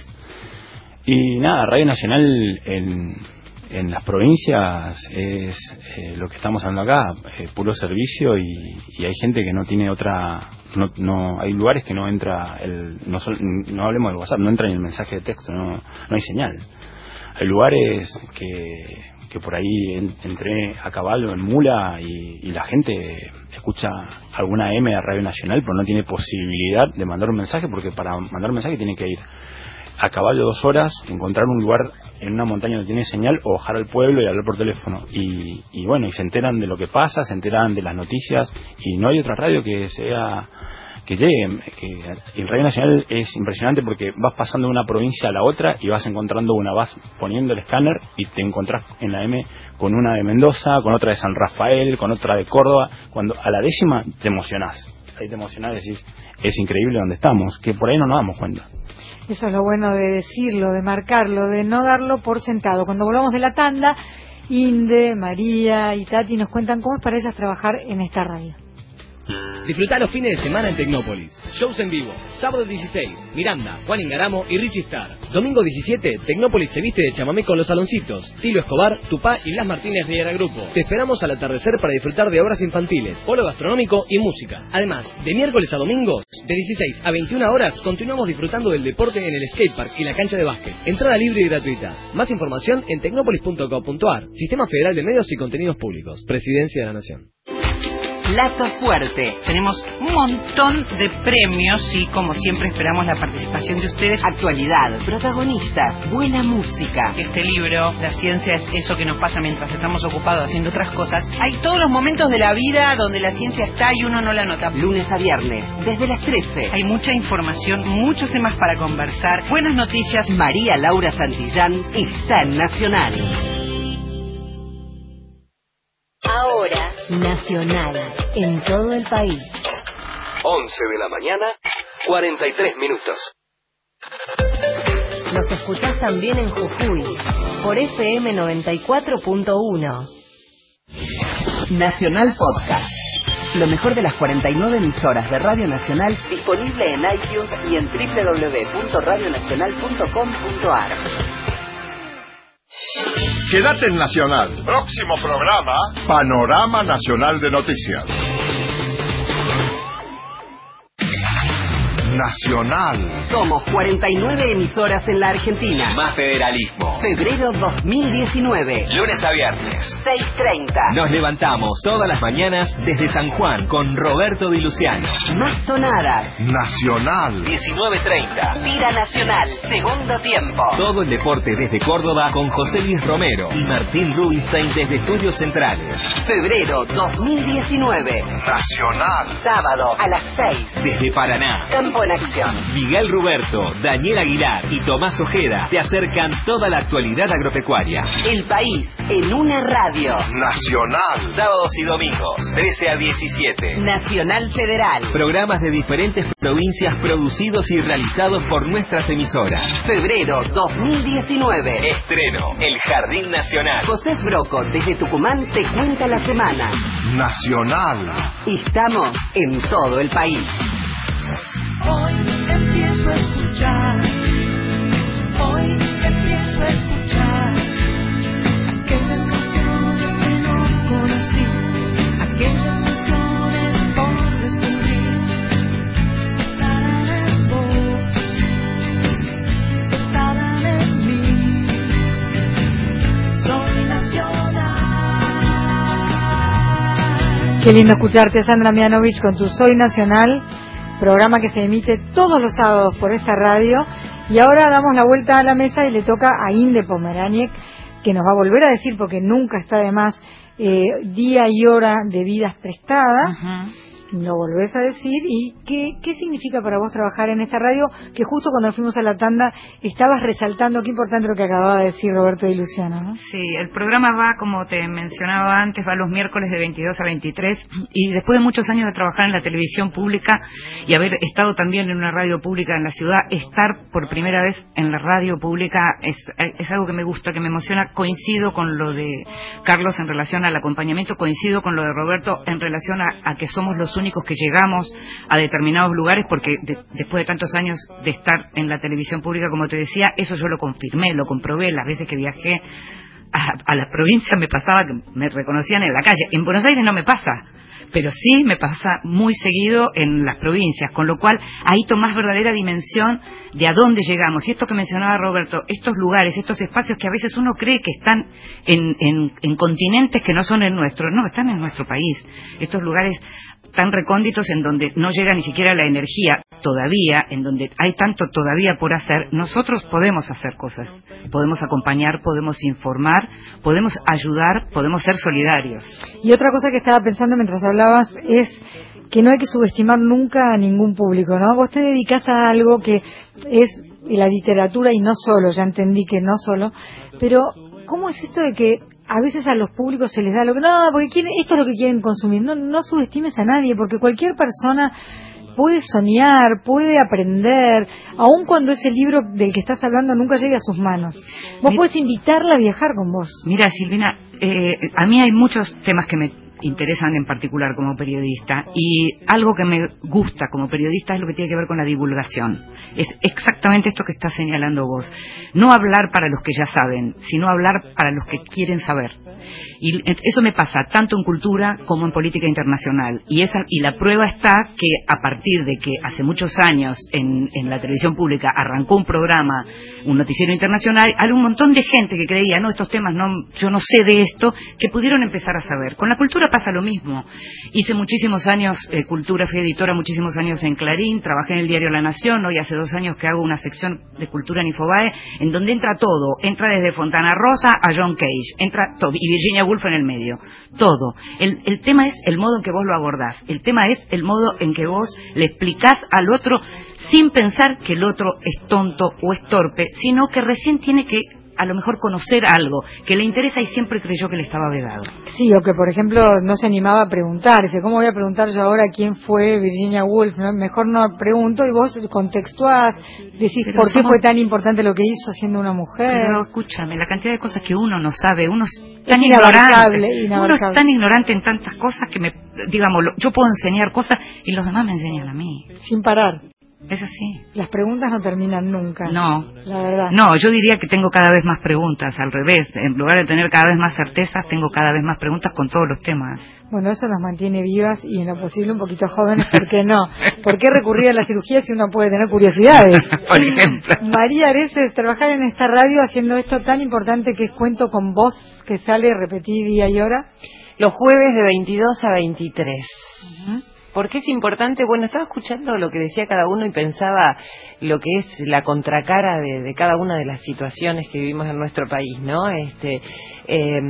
Y nada, Radio Nacional en, en las provincias es eh, lo que estamos hablando acá, eh, puro servicio, y, y hay gente que no tiene otra, no, no hay lugares que no entra, el, no, sol, no hablemos de WhatsApp, no entra ni el mensaje de texto, no, no hay señal. Hay lugares que, que por ahí en, entré a caballo en mula y, y la gente escucha alguna M de Radio Nacional, pero no tiene posibilidad de mandar un mensaje, porque para mandar un mensaje tiene que ir a caballo dos horas, encontrar un lugar en una montaña donde tiene señal, o bajar al pueblo y hablar por teléfono. Y, y bueno, y se enteran de lo que pasa, se enteran de las noticias, y no hay otra radio que sea que llegue. Que, y Radio Nacional es impresionante porque vas pasando de una provincia a la otra y vas encontrando una, vas poniendo el escáner y te encontrás en la M con una de Mendoza, con otra de San Rafael, con otra de Córdoba. Cuando a la décima te emocionás, ahí te emocionás y decís, es increíble donde estamos, que por ahí no nos damos cuenta. Eso es lo bueno de decirlo, de marcarlo, de no darlo por sentado. Cuando volvamos de la tanda, Inde, María y Tati nos cuentan cómo es para ellas trabajar en esta radio. Disfrutá los fines de semana en Tecnópolis. Shows en vivo. Sábado dieciséis, Miranda, Juan Ingaramo y Richie Star. Domingo diecisiete, Tecnópolis se viste de chamamé con los Saloncitos. Tilo Escobar, Tupá y Las Martínez Riera Grupo. Te esperamos al atardecer para disfrutar de obras infantiles, polo gastronómico y música. Además, de miércoles a domingos, de dieciséis a veintiuna horas, continuamos disfrutando del deporte en el skatepark y la cancha de básquet. Entrada libre y gratuita. Más información en tecnópolis punto com punto ar. Sistema Federal de Medios y Contenidos Públicos. Presidencia de la Nación. Plato Fuerte. Tenemos un montón de premios y, como siempre, esperamos la participación de ustedes. Actualidad, protagonistas, buena música. Este libro, La ciencia es eso que nos pasa mientras estamos ocupados haciendo otras cosas. Hay todos los momentos de la vida donde la ciencia está y uno no la nota. Lunes a viernes, desde las trece. Hay mucha información, muchos temas para conversar, buenas noticias. María Laura Santillán está en Nacional. Ahora, Nacional, en todo el país. once de la mañana, cuarenta y tres minutos. Nos escuchás también en Jujuy, por F M noventa y cuatro punto uno. Nacional Podcast. Lo mejor de las cuarenta y nueve emisoras de Radio Nacional, disponible en iTunes y en doble u doble u doble u punto radio nacional punto com punto a r. Quédate en Nacional. Próximo programa, Panorama Nacional de Noticias. Nacional. Somos cuarenta y nueve emisoras en la Argentina. Más federalismo. Febrero dos mil diecinueve. Lunes a viernes. seis treinta. Nos levantamos todas las mañanas desde San Juan con Roberto Di Luciano. Más tonadas. Nacional. diecinueve treinta. Tira Nacional. Segundo tiempo. Todo el deporte desde Córdoba con José Luis Romero y Martín Rubinstein desde Estudios Centrales. Febrero dos mil diecinueve. Nacional. Sábado a las seis. Desde Paraná. Campo en Acción. Miguel Ruberto, Daniel Aguilar y Tomás Ojeda te acercan toda la actualidad agropecuaria. El país en una radio. Nacional. Sábados y domingos, trece a diecisiete. Nacional Federal. Programas de diferentes provincias producidos y realizados por nuestras emisoras. Febrero dos mil diecinueve. Estreno, El Jardín Nacional. José Broco, desde Tucumán, te cuenta la semana. Nacional. Estamos en todo el país. Hoy empiezo a escuchar, hoy empiezo a escuchar aquellas canciones que no conocí, aquellas canciones por descubrir. Estarán en vos, estarán en mí. Soy nacional. Qué lindo escucharte, Sandra Mianovich, con tu Soy Nacional, programa que se emite todos los sábados por esta radio. Y ahora damos la vuelta a la mesa y le toca a Inde Pomeraniec, que nos va a volver a decir, porque nunca está de más, eh, día y hora de vidas prestadas. Uh-huh. Lo volvés a decir. ¿Y qué, qué significa para vos trabajar en esta radio? Que justo cuando nos fuimos a la tanda estabas resaltando qué importante lo que acababa de decir Roberto Di Luciano, ¿no? Sí, el programa va, como te mencionaba antes, va los miércoles de veintidós a veintitrés, y después de muchos años de trabajar en la televisión pública y haber estado también en una radio pública en la ciudad, estar por primera vez en la radio pública es, es algo que me gusta, que me emociona. Coincido con lo de Carlos en relación al acompañamiento, coincido con lo de Roberto en relación a, a que somos los únicos que llegamos a determinados lugares, porque de, después de tantos años de estar en la televisión pública, como te decía, eso yo lo confirmé, lo comprobé. Las veces que viajé a, a las provincias me pasaba que me reconocían en la calle. En Buenos Aires no me pasa, pero sí me pasa muy seguido en las provincias, con lo cual ahí tomás verdadera dimensión de a dónde llegamos. Y esto que mencionaba Roberto, estos lugares, estos espacios que a veces uno cree que están en, en, en continentes que no son el nuestro, no, están en nuestro país. Estos lugares tan recónditos en donde no llega ni siquiera la energía todavía, en donde hay tanto todavía por hacer. Nosotros podemos hacer cosas, podemos acompañar, podemos informar, podemos ayudar, podemos ser solidarios. Y otra cosa que estaba pensando mientras hablabas es que no hay que subestimar nunca a ningún público, ¿no? Vos te dedicás a algo que es la literatura, y no solo, ya entendí que no solo, pero ¿cómo es esto de que a veces a los públicos se les da lo que no, porque quieren, esto es lo que quieren consumir? No, no subestimes a nadie, porque cualquier persona puede soñar, puede aprender, aun cuando ese libro del que estás hablando nunca llegue a sus manos. Vos podés invitarla a viajar con vos. Mira, Silvina, eh, a mí hay muchos temas que me interesan en particular como periodista, y algo que me gusta como periodista es lo que tiene que ver con la divulgación. Es exactamente esto que estás señalando vos. No hablar para los que ya saben, sino hablar para los que quieren saber. Y eso me pasa tanto en cultura como en política internacional. Y esa y la prueba está que a partir de que hace muchos años en, en la televisión pública arrancó un programa, un noticiero internacional, hay un montón de gente que creía, no, estos temas no, yo no sé de esto, que pudieron empezar a saber. Con la cultura pasa lo mismo. Hice muchísimos años eh, cultura, fui editora muchísimos años en Clarín, trabajé en el diario La Nación, hoy hace dos años que hago una sección de cultura en Infobae, en donde entra todo, entra desde Fontana Rosa a John Cage, entra todo, y Virginia Woolf en el medio, todo. El, el tema es el modo en que vos lo abordás, el tema es el modo en que vos le explicás al otro sin pensar que el otro es tonto o es torpe, sino que recién tiene que a lo mejor conocer algo que le interesa y siempre creyó que le estaba vedado. Sí, o que por ejemplo no se animaba a preguntar, dice, ¿cómo voy a preguntar yo ahora quién fue Virginia Woolf? ¿No? Mejor no pregunto, y vos contextuás, decís pero por qué somos... fue tan importante lo que hizo siendo una mujer. Pero escúchame, la cantidad de cosas que uno no sabe, uno es tan es ignorante, uno es tan ignorante en tantas cosas que me digamos, lo- yo puedo enseñar cosas y los demás me enseñan a mí. Sin parar. Es así. Las preguntas no terminan nunca. No. La verdad. No, yo diría que tengo cada vez más preguntas, al revés. En lugar de tener cada vez más certezas, tengo cada vez más preguntas con todos los temas. Bueno, eso nos mantiene vivas y en lo posible un poquito jóvenes, ¿por qué no? ¿Por qué recurrir a la cirugía si uno puede tener curiosidades? Por ejemplo. María Areces, trabajar en esta radio haciendo esto tan importante que es Cuento con Vos, que sale, repetí día y hora. Los jueves de veintidós a veintitrés. Uh-huh. ¿Por qué es importante? Bueno, estaba escuchando lo que decía cada uno y pensaba lo que es la contracara de, de cada una de las situaciones que vivimos en nuestro país, ¿no? Este, eh,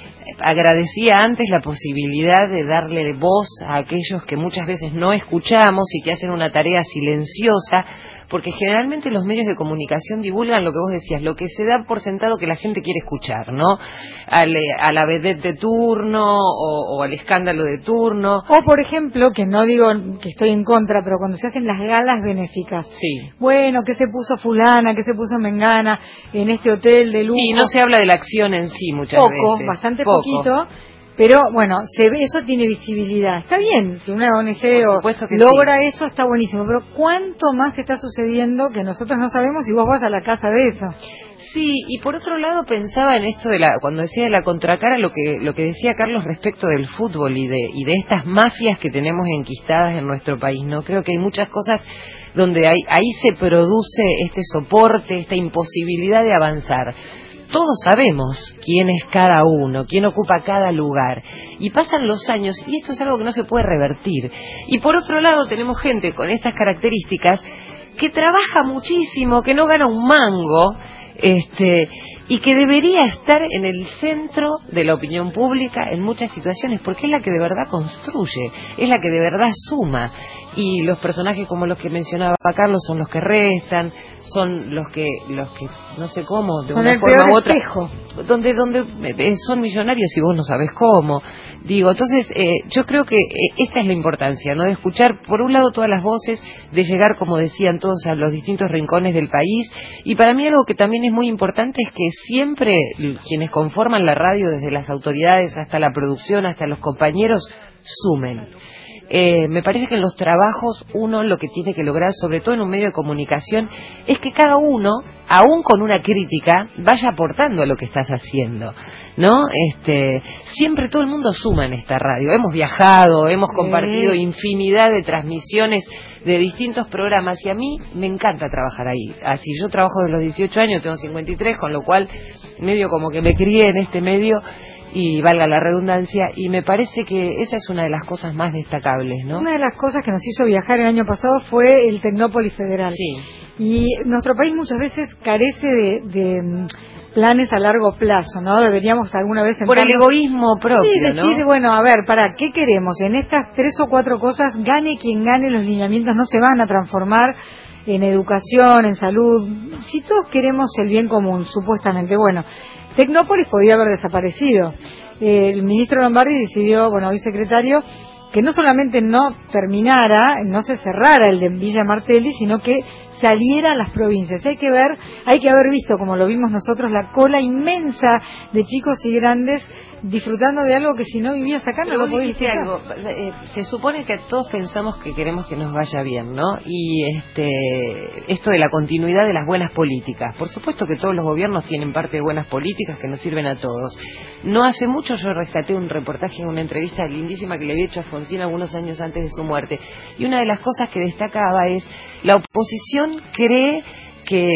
agradecía antes la posibilidad de darle voz a aquellos que muchas veces no escuchamos y que hacen una tarea silenciosa, porque generalmente los medios de comunicación divulgan lo que vos decías, lo que se da por sentado que la gente quiere escuchar, ¿no? Al, a la vedette de turno o, o al escándalo de turno. O, por ejemplo, que no digo que estoy en contra, pero cuando se hacen las galas benéficas. Sí. Bueno, que se puso fulana, que se puso mengana en este hotel de lujo. Y no se habla de la acción en sí muchas Poco, veces. bastante Poco. poquito. Pero bueno, se ve, eso tiene visibilidad. Está bien, si una O N G o que logra sí. eso, está buenísimo. Pero ¿cuánto más está sucediendo que nosotros no sabemos si vos vas a la casa de eso? Sí, y por otro lado pensaba en esto de la, cuando decía de la contracara, lo que lo que decía Carlos respecto del fútbol y de y de estas mafias que tenemos enquistadas en nuestro país, ¿no? Creo que hay muchas cosas donde hay, ahí se produce este soporte, esta imposibilidad de avanzar. Todos sabemos quién es cada uno, quién ocupa cada lugar. Y pasan los años y esto es algo que no se puede revertir. Y por otro lado tenemos gente con estas características que trabaja muchísimo, que no gana un mango, este, y que debería estar en el centro de la opinión pública en muchas situaciones, porque es la que de verdad construye, es la que de verdad suma. Y los personajes como los que mencionaba Carlos son los que restan, son los que, los que no sé cómo, de Son una el forma peor u otra, espejo. donde donde eh, son millonarios y vos no sabés cómo. Digo, entonces eh, yo creo que eh, esta es la importancia, ¿no? De escuchar por un lado todas las voces, de llegar, como decían todos, a los distintos rincones del país. Y para mí algo que también es muy importante es que siempre quienes conforman la radio, desde las autoridades hasta la producción, hasta los compañeros, sumen. Eh, me parece que en los trabajos uno lo que tiene que lograr, sobre todo en un medio de comunicación, es que cada uno, aún con una crítica, vaya aportando a lo que estás haciendo, ¿no? Este, siempre todo el mundo suma en esta radio. Hemos viajado, hemos compartido Sí. infinidad de transmisiones de distintos programas y a mí me encanta trabajar ahí. Así, yo trabajo desde los dieciocho años, tengo cincuenta y tres, con lo cual medio como que me crié en este medio y valga la redundancia, y me parece que esa es una de las cosas más destacables, ¿no? Una de las cosas que nos hizo viajar el año pasado fue el Tecnópolis Federal. Sí. Y nuestro país muchas veces carece de, de mm, planes a largo plazo, ¿no? Deberíamos alguna vez... Por el sentarnos- egoísmo propio, Sí, decir, ¿no? bueno, a ver, para, ¿qué queremos? En estas tres o cuatro cosas, gane quien gane, los lineamientos no se van a transformar en educación, en salud. Si todos queremos el bien común, supuestamente, bueno, Tecnópolis podía haber desaparecido. Eh, el ministro Lombardi decidió, bueno, hoy secretario, que no solamente no terminara, no se cerrara el de Villa Martelli, sino que saliera a las provincias. Hay que ver, hay que haber visto, como lo vimos nosotros, la cola inmensa de chicos y grandes disfrutando de algo que si no vivías acá no Pero lo vos podías dijiste disfrutar. algo, eh, se supone que todos pensamos que queremos que nos vaya bien, ¿no? Y este, esto de la continuidad de las buenas políticas. Por supuesto que todos los gobiernos tienen parte de buenas políticas que nos sirven a todos. No hace mucho yo rescaté un reportaje, una entrevista lindísima que le había hecho a Alfonsín algunos años antes de su muerte. Y una de las cosas que destacaba es la oposición cree que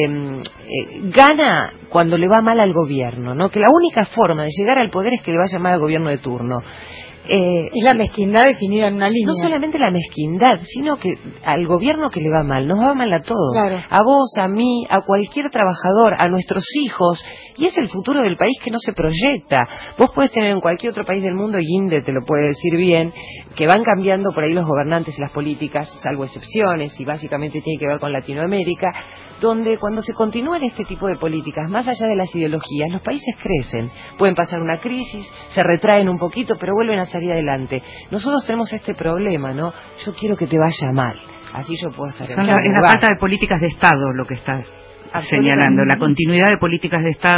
eh, gana cuando le va mal al gobierno, ¿no? Que la única forma de llegar al poder es que le vaya mal al gobierno de turno. Eh, es la mezquindad definida en una línea. No solamente la mezquindad, sino que al gobierno que le va mal, nos va mal a todos. Claro. A vos, a mí, a cualquier trabajador, a nuestros hijos. Y es el futuro del país que no se proyecta. Vos podés tener en cualquier otro país del mundo, y Inde te lo puede decir bien, que van cambiando por ahí los gobernantes y las políticas, salvo excepciones, y básicamente tiene que ver con Latinoamérica, donde cuando se continúan este tipo de políticas, más allá de las ideologías, los países crecen. Pueden pasar una crisis, se retraen un poquito, pero vuelven a salir adelante. Nosotros tenemos este problema, ¿no? Yo quiero que te vaya mal, así yo puedo estar en Son tal la, es la lugar. falta de políticas de Estado lo que estás señalando, la continuidad de políticas de Estado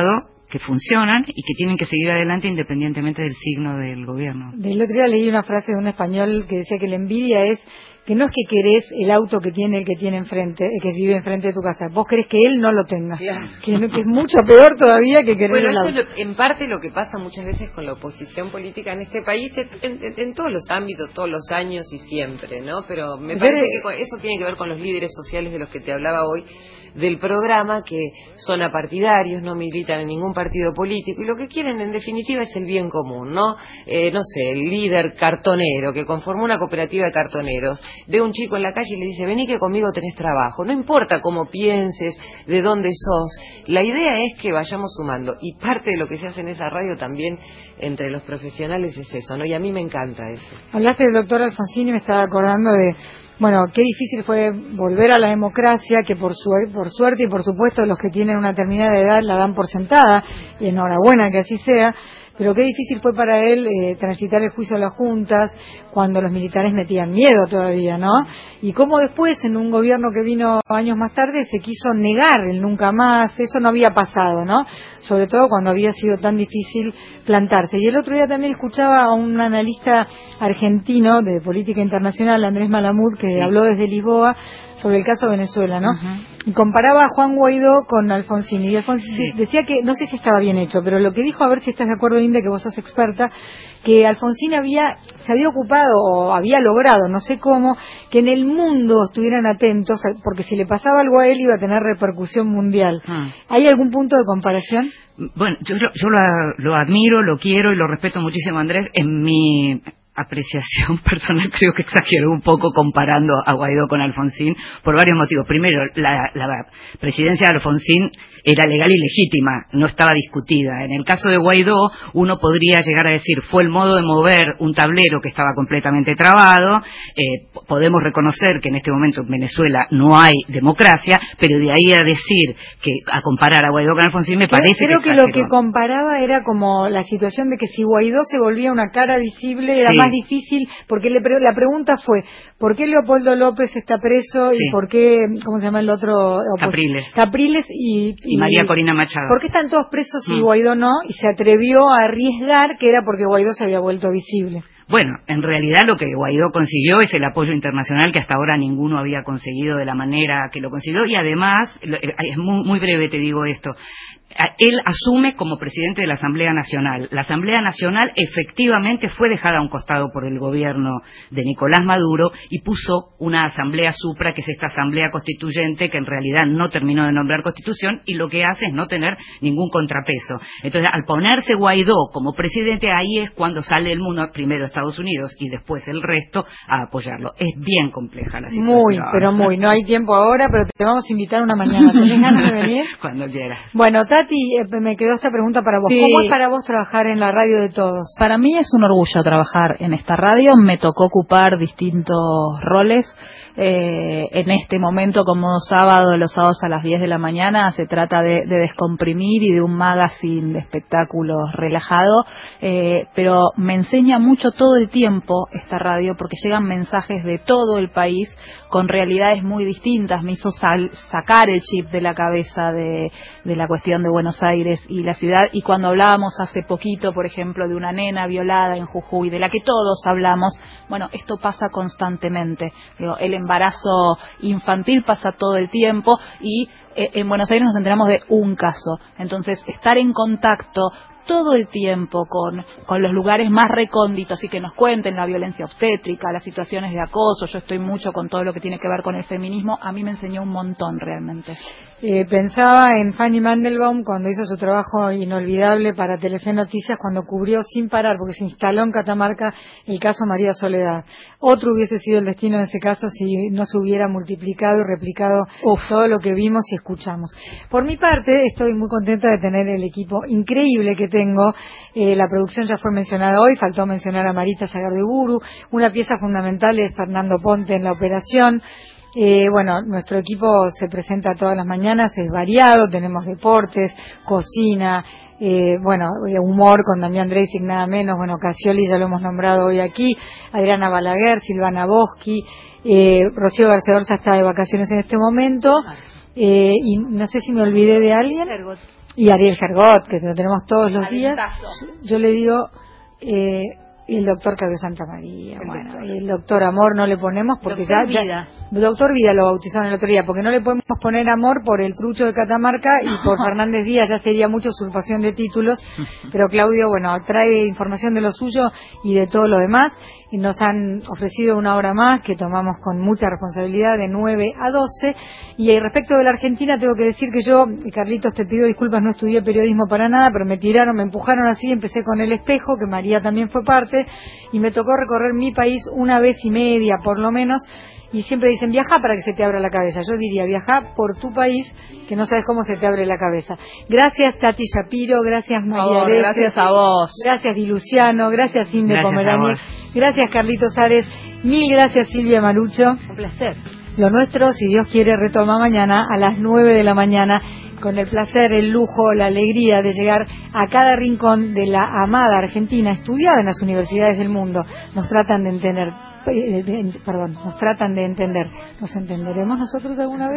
que funcionan y que tienen que seguir adelante independientemente del signo del gobierno. Del otro día leí una frase de un español que decía que la envidia es que no es que querés el auto que tiene el que tiene enfrente, el que vive enfrente de tu casa, vos querés que él no lo tenga, claro. que, no, que es mucho peor todavía que querer bueno, el auto. auto. Bueno, eso en parte lo que pasa muchas veces con la oposición política en este país, en, en, en todos los ámbitos, todos los años y siempre, ¿no? Pero me parece que eso tiene que ver con los líderes sociales de los que te hablaba hoy del programa, que son apartidarios, no militan en ningún partido político y lo que quieren en definitiva es el bien común, ¿no? Eh, no sé, el líder cartonero que conformó una cooperativa de cartoneros ve a un chico en la calle y le dice, vení que conmigo tenés trabajo, no importa cómo pienses, de dónde sos, la idea es que vayamos sumando y parte de lo que se hace en esa radio también entre los profesionales es eso, ¿no? Y a mí me encanta eso. Hablaste del doctor Alfonsín y me estaba acordando de bueno, qué difícil fue volver a la democracia, que por, su, por suerte y por supuesto los que tienen una determinada edad la dan por sentada, y enhorabuena que así sea, pero qué difícil fue para él eh, transitar el juicio a las juntas cuando los militares metían miedo todavía, ¿no? Y cómo después, en un gobierno que vino años más tarde, se quiso negar el nunca más, eso no había pasado, ¿no? Sobre todo cuando había sido tan difícil plantarse. Y el otro día también escuchaba a un analista argentino de política internacional, Andrés Malamud, que sí. habló desde Lisboa sobre el caso de Venezuela, ¿no? Uh-huh. Y comparaba a Juan Guaidó con Alfonsín, y Alfonsín sí. decía que, no sé si estaba bien hecho, pero lo que dijo, a ver si estás de acuerdo, Inda, que vos sos experta, que Alfonsín había, se había ocupado, o había logrado, no sé cómo, que en el mundo estuvieran atentos, porque si le pasaba algo a él iba a tener repercusión mundial. Uh-huh. ¿Hay algún punto de comparación? Bueno, yo, yo lo, lo admiro, lo quiero y lo respeto muchísimo, Andrés. En mi apreciación personal creo que exageró un poco comparando a Guaidó con Alfonsín por varios motivos. Primero, la, la presidencia de Alfonsín era legal y legítima, no estaba discutida. En el caso de Guaidó, uno podría llegar a decir, fue el modo de mover un tablero que estaba completamente trabado. Eh, podemos reconocer que en este momento en Venezuela no hay democracia, pero de ahí a decir que a comparar a Guaidó con Alfonsín me parece creo que Creo que lo que comparaba era como la situación de que si Guaidó se volvía una cara visible era sí. más difícil, porque le pre- la pregunta fue, ¿por qué Leopoldo López está preso sí. y por qué, ¿cómo se llama el otro? Capriles. Capriles y, y, y María Corina Machado. ¿Por qué están todos presos y mm. Guaidó no? Y se atrevió a arriesgar que era porque Guaidó se había vuelto visible. Bueno, en realidad lo que Guaidó consiguió es el apoyo internacional que hasta ahora ninguno había conseguido de la manera que lo consiguió, y además, es muy, muy breve te digo esto, él asume como presidente de la Asamblea Nacional. La Asamblea Nacional efectivamente fue dejada a un costado por el gobierno de Nicolás Maduro y puso una Asamblea Supra, que es esta Asamblea Constituyente que en realidad no terminó de nombrar Constitución y lo que hace es no tener ningún contrapeso. Entonces, al ponerse Guaidó como presidente, ahí es cuando sale el mundo, primero Estados Unidos y después el resto, a apoyarlo. Es bien compleja la situación. Muy, pero muy. No hay tiempo ahora, pero te vamos a invitar una mañana. ¿Tenés ganas de venir? Cuando quieras. Bueno, Tati, eh, me quedó esta pregunta para vos. Sí. ¿Cómo es para vos trabajar en la radio de todos? Para mí es un orgullo trabajar en esta radio. Me tocó ocupar distintos roles. Eh, en este momento, como sábado, los sábados a las diez de la mañana, se trata de, de descomprimir y de un magazine de espectáculos relajado, eh, pero me enseña mucho todo el tiempo esta radio, porque llegan mensajes de todo el país con realidades muy distintas. Me hizo sal, sacar el chip de la cabeza de, de la cuestión de Buenos Aires y la ciudad, y cuando hablábamos hace poquito, por ejemplo, de una nena violada en Jujuy, de la que todos hablamos, bueno, esto pasa constantemente. Digo, el embarazo infantil pasa todo el tiempo y eh, en Buenos Aires nos enteramos de un caso. Entonces, estar en contacto todo el tiempo con, con los lugares más recónditos y que nos cuenten la violencia obstétrica, las situaciones de acoso. Yo estoy mucho con todo lo que tiene que ver con el feminismo. A mí me enseñó un montón realmente. Eh, pensaba en Fanny Mandelbaum cuando hizo su trabajo inolvidable para Telefe Noticias, cuando cubrió sin parar, porque se instaló en Catamarca, el caso María Soledad. Otro hubiese sido el destino de ese caso si no se hubiera multiplicado y replicado Uf. todo lo que vimos y escuchamos. Por mi parte, estoy muy contenta de tener el equipo increíble que tengo. Eh, la producción ya fue mencionada hoy, faltó mencionar a Marita Sagardeburu. Una pieza fundamental es Fernando Ponte en la operación. Eh, bueno, nuestro equipo se presenta todas las mañanas, es variado, tenemos deportes, cocina, eh, bueno, humor con Damián Dreisig nada menos, bueno, Casioli ya lo hemos nombrado hoy aquí, Adriana Balaguer, Silvana Boschi, eh, Rocío Garcedorza está de vacaciones en este momento, eh, y no sé si me olvidé de alguien. y Ariel Jargot, que lo tenemos todos los días. Talentazo. Yo le digo, eh, el doctor Claudio Santamaría, el bueno, doctor. El doctor Amor no le ponemos porque doctor ya, Vida. ya doctor Vida lo bautizaron el otro día, porque no le podemos poner Amor por el trucho de Catamarca y por Fernández Díaz, ya sería mucha usurpación de títulos, pero Claudio, bueno, trae información de lo suyo y de todo lo demás, y nos han ofrecido una hora más que tomamos con mucha responsabilidad de nueve a doce, y respecto de la Argentina tengo que decir que yo, Carlitos, te pido disculpas, no estudié periodismo para nada, pero me tiraron, me empujaron así, empecé con El Espejo, que María también fue parte, y me tocó recorrer mi país una vez y media por lo menos, y siempre dicen viaja para que se te abra la cabeza. Yo diría viaja por tu país, que no sabes cómo se te abre la cabeza. Gracias Tati Shapiro, gracias María Por, gracias a vos, gracias Di Luciano, gracias Inde Gracias Pomeraniec, gracias Carlitos Ares, mil gracias Silvia Marucho. un placer. Lo nuestro, si Dios quiere, retoma mañana a las nueve de la mañana, con el placer, el lujo, la alegría de llegar a cada rincón de la amada Argentina, estudiada en las universidades del mundo. Nos tratan de entender, eh, de, perdón, nos tratan de entender. ¿Nos entenderemos nosotros alguna vez?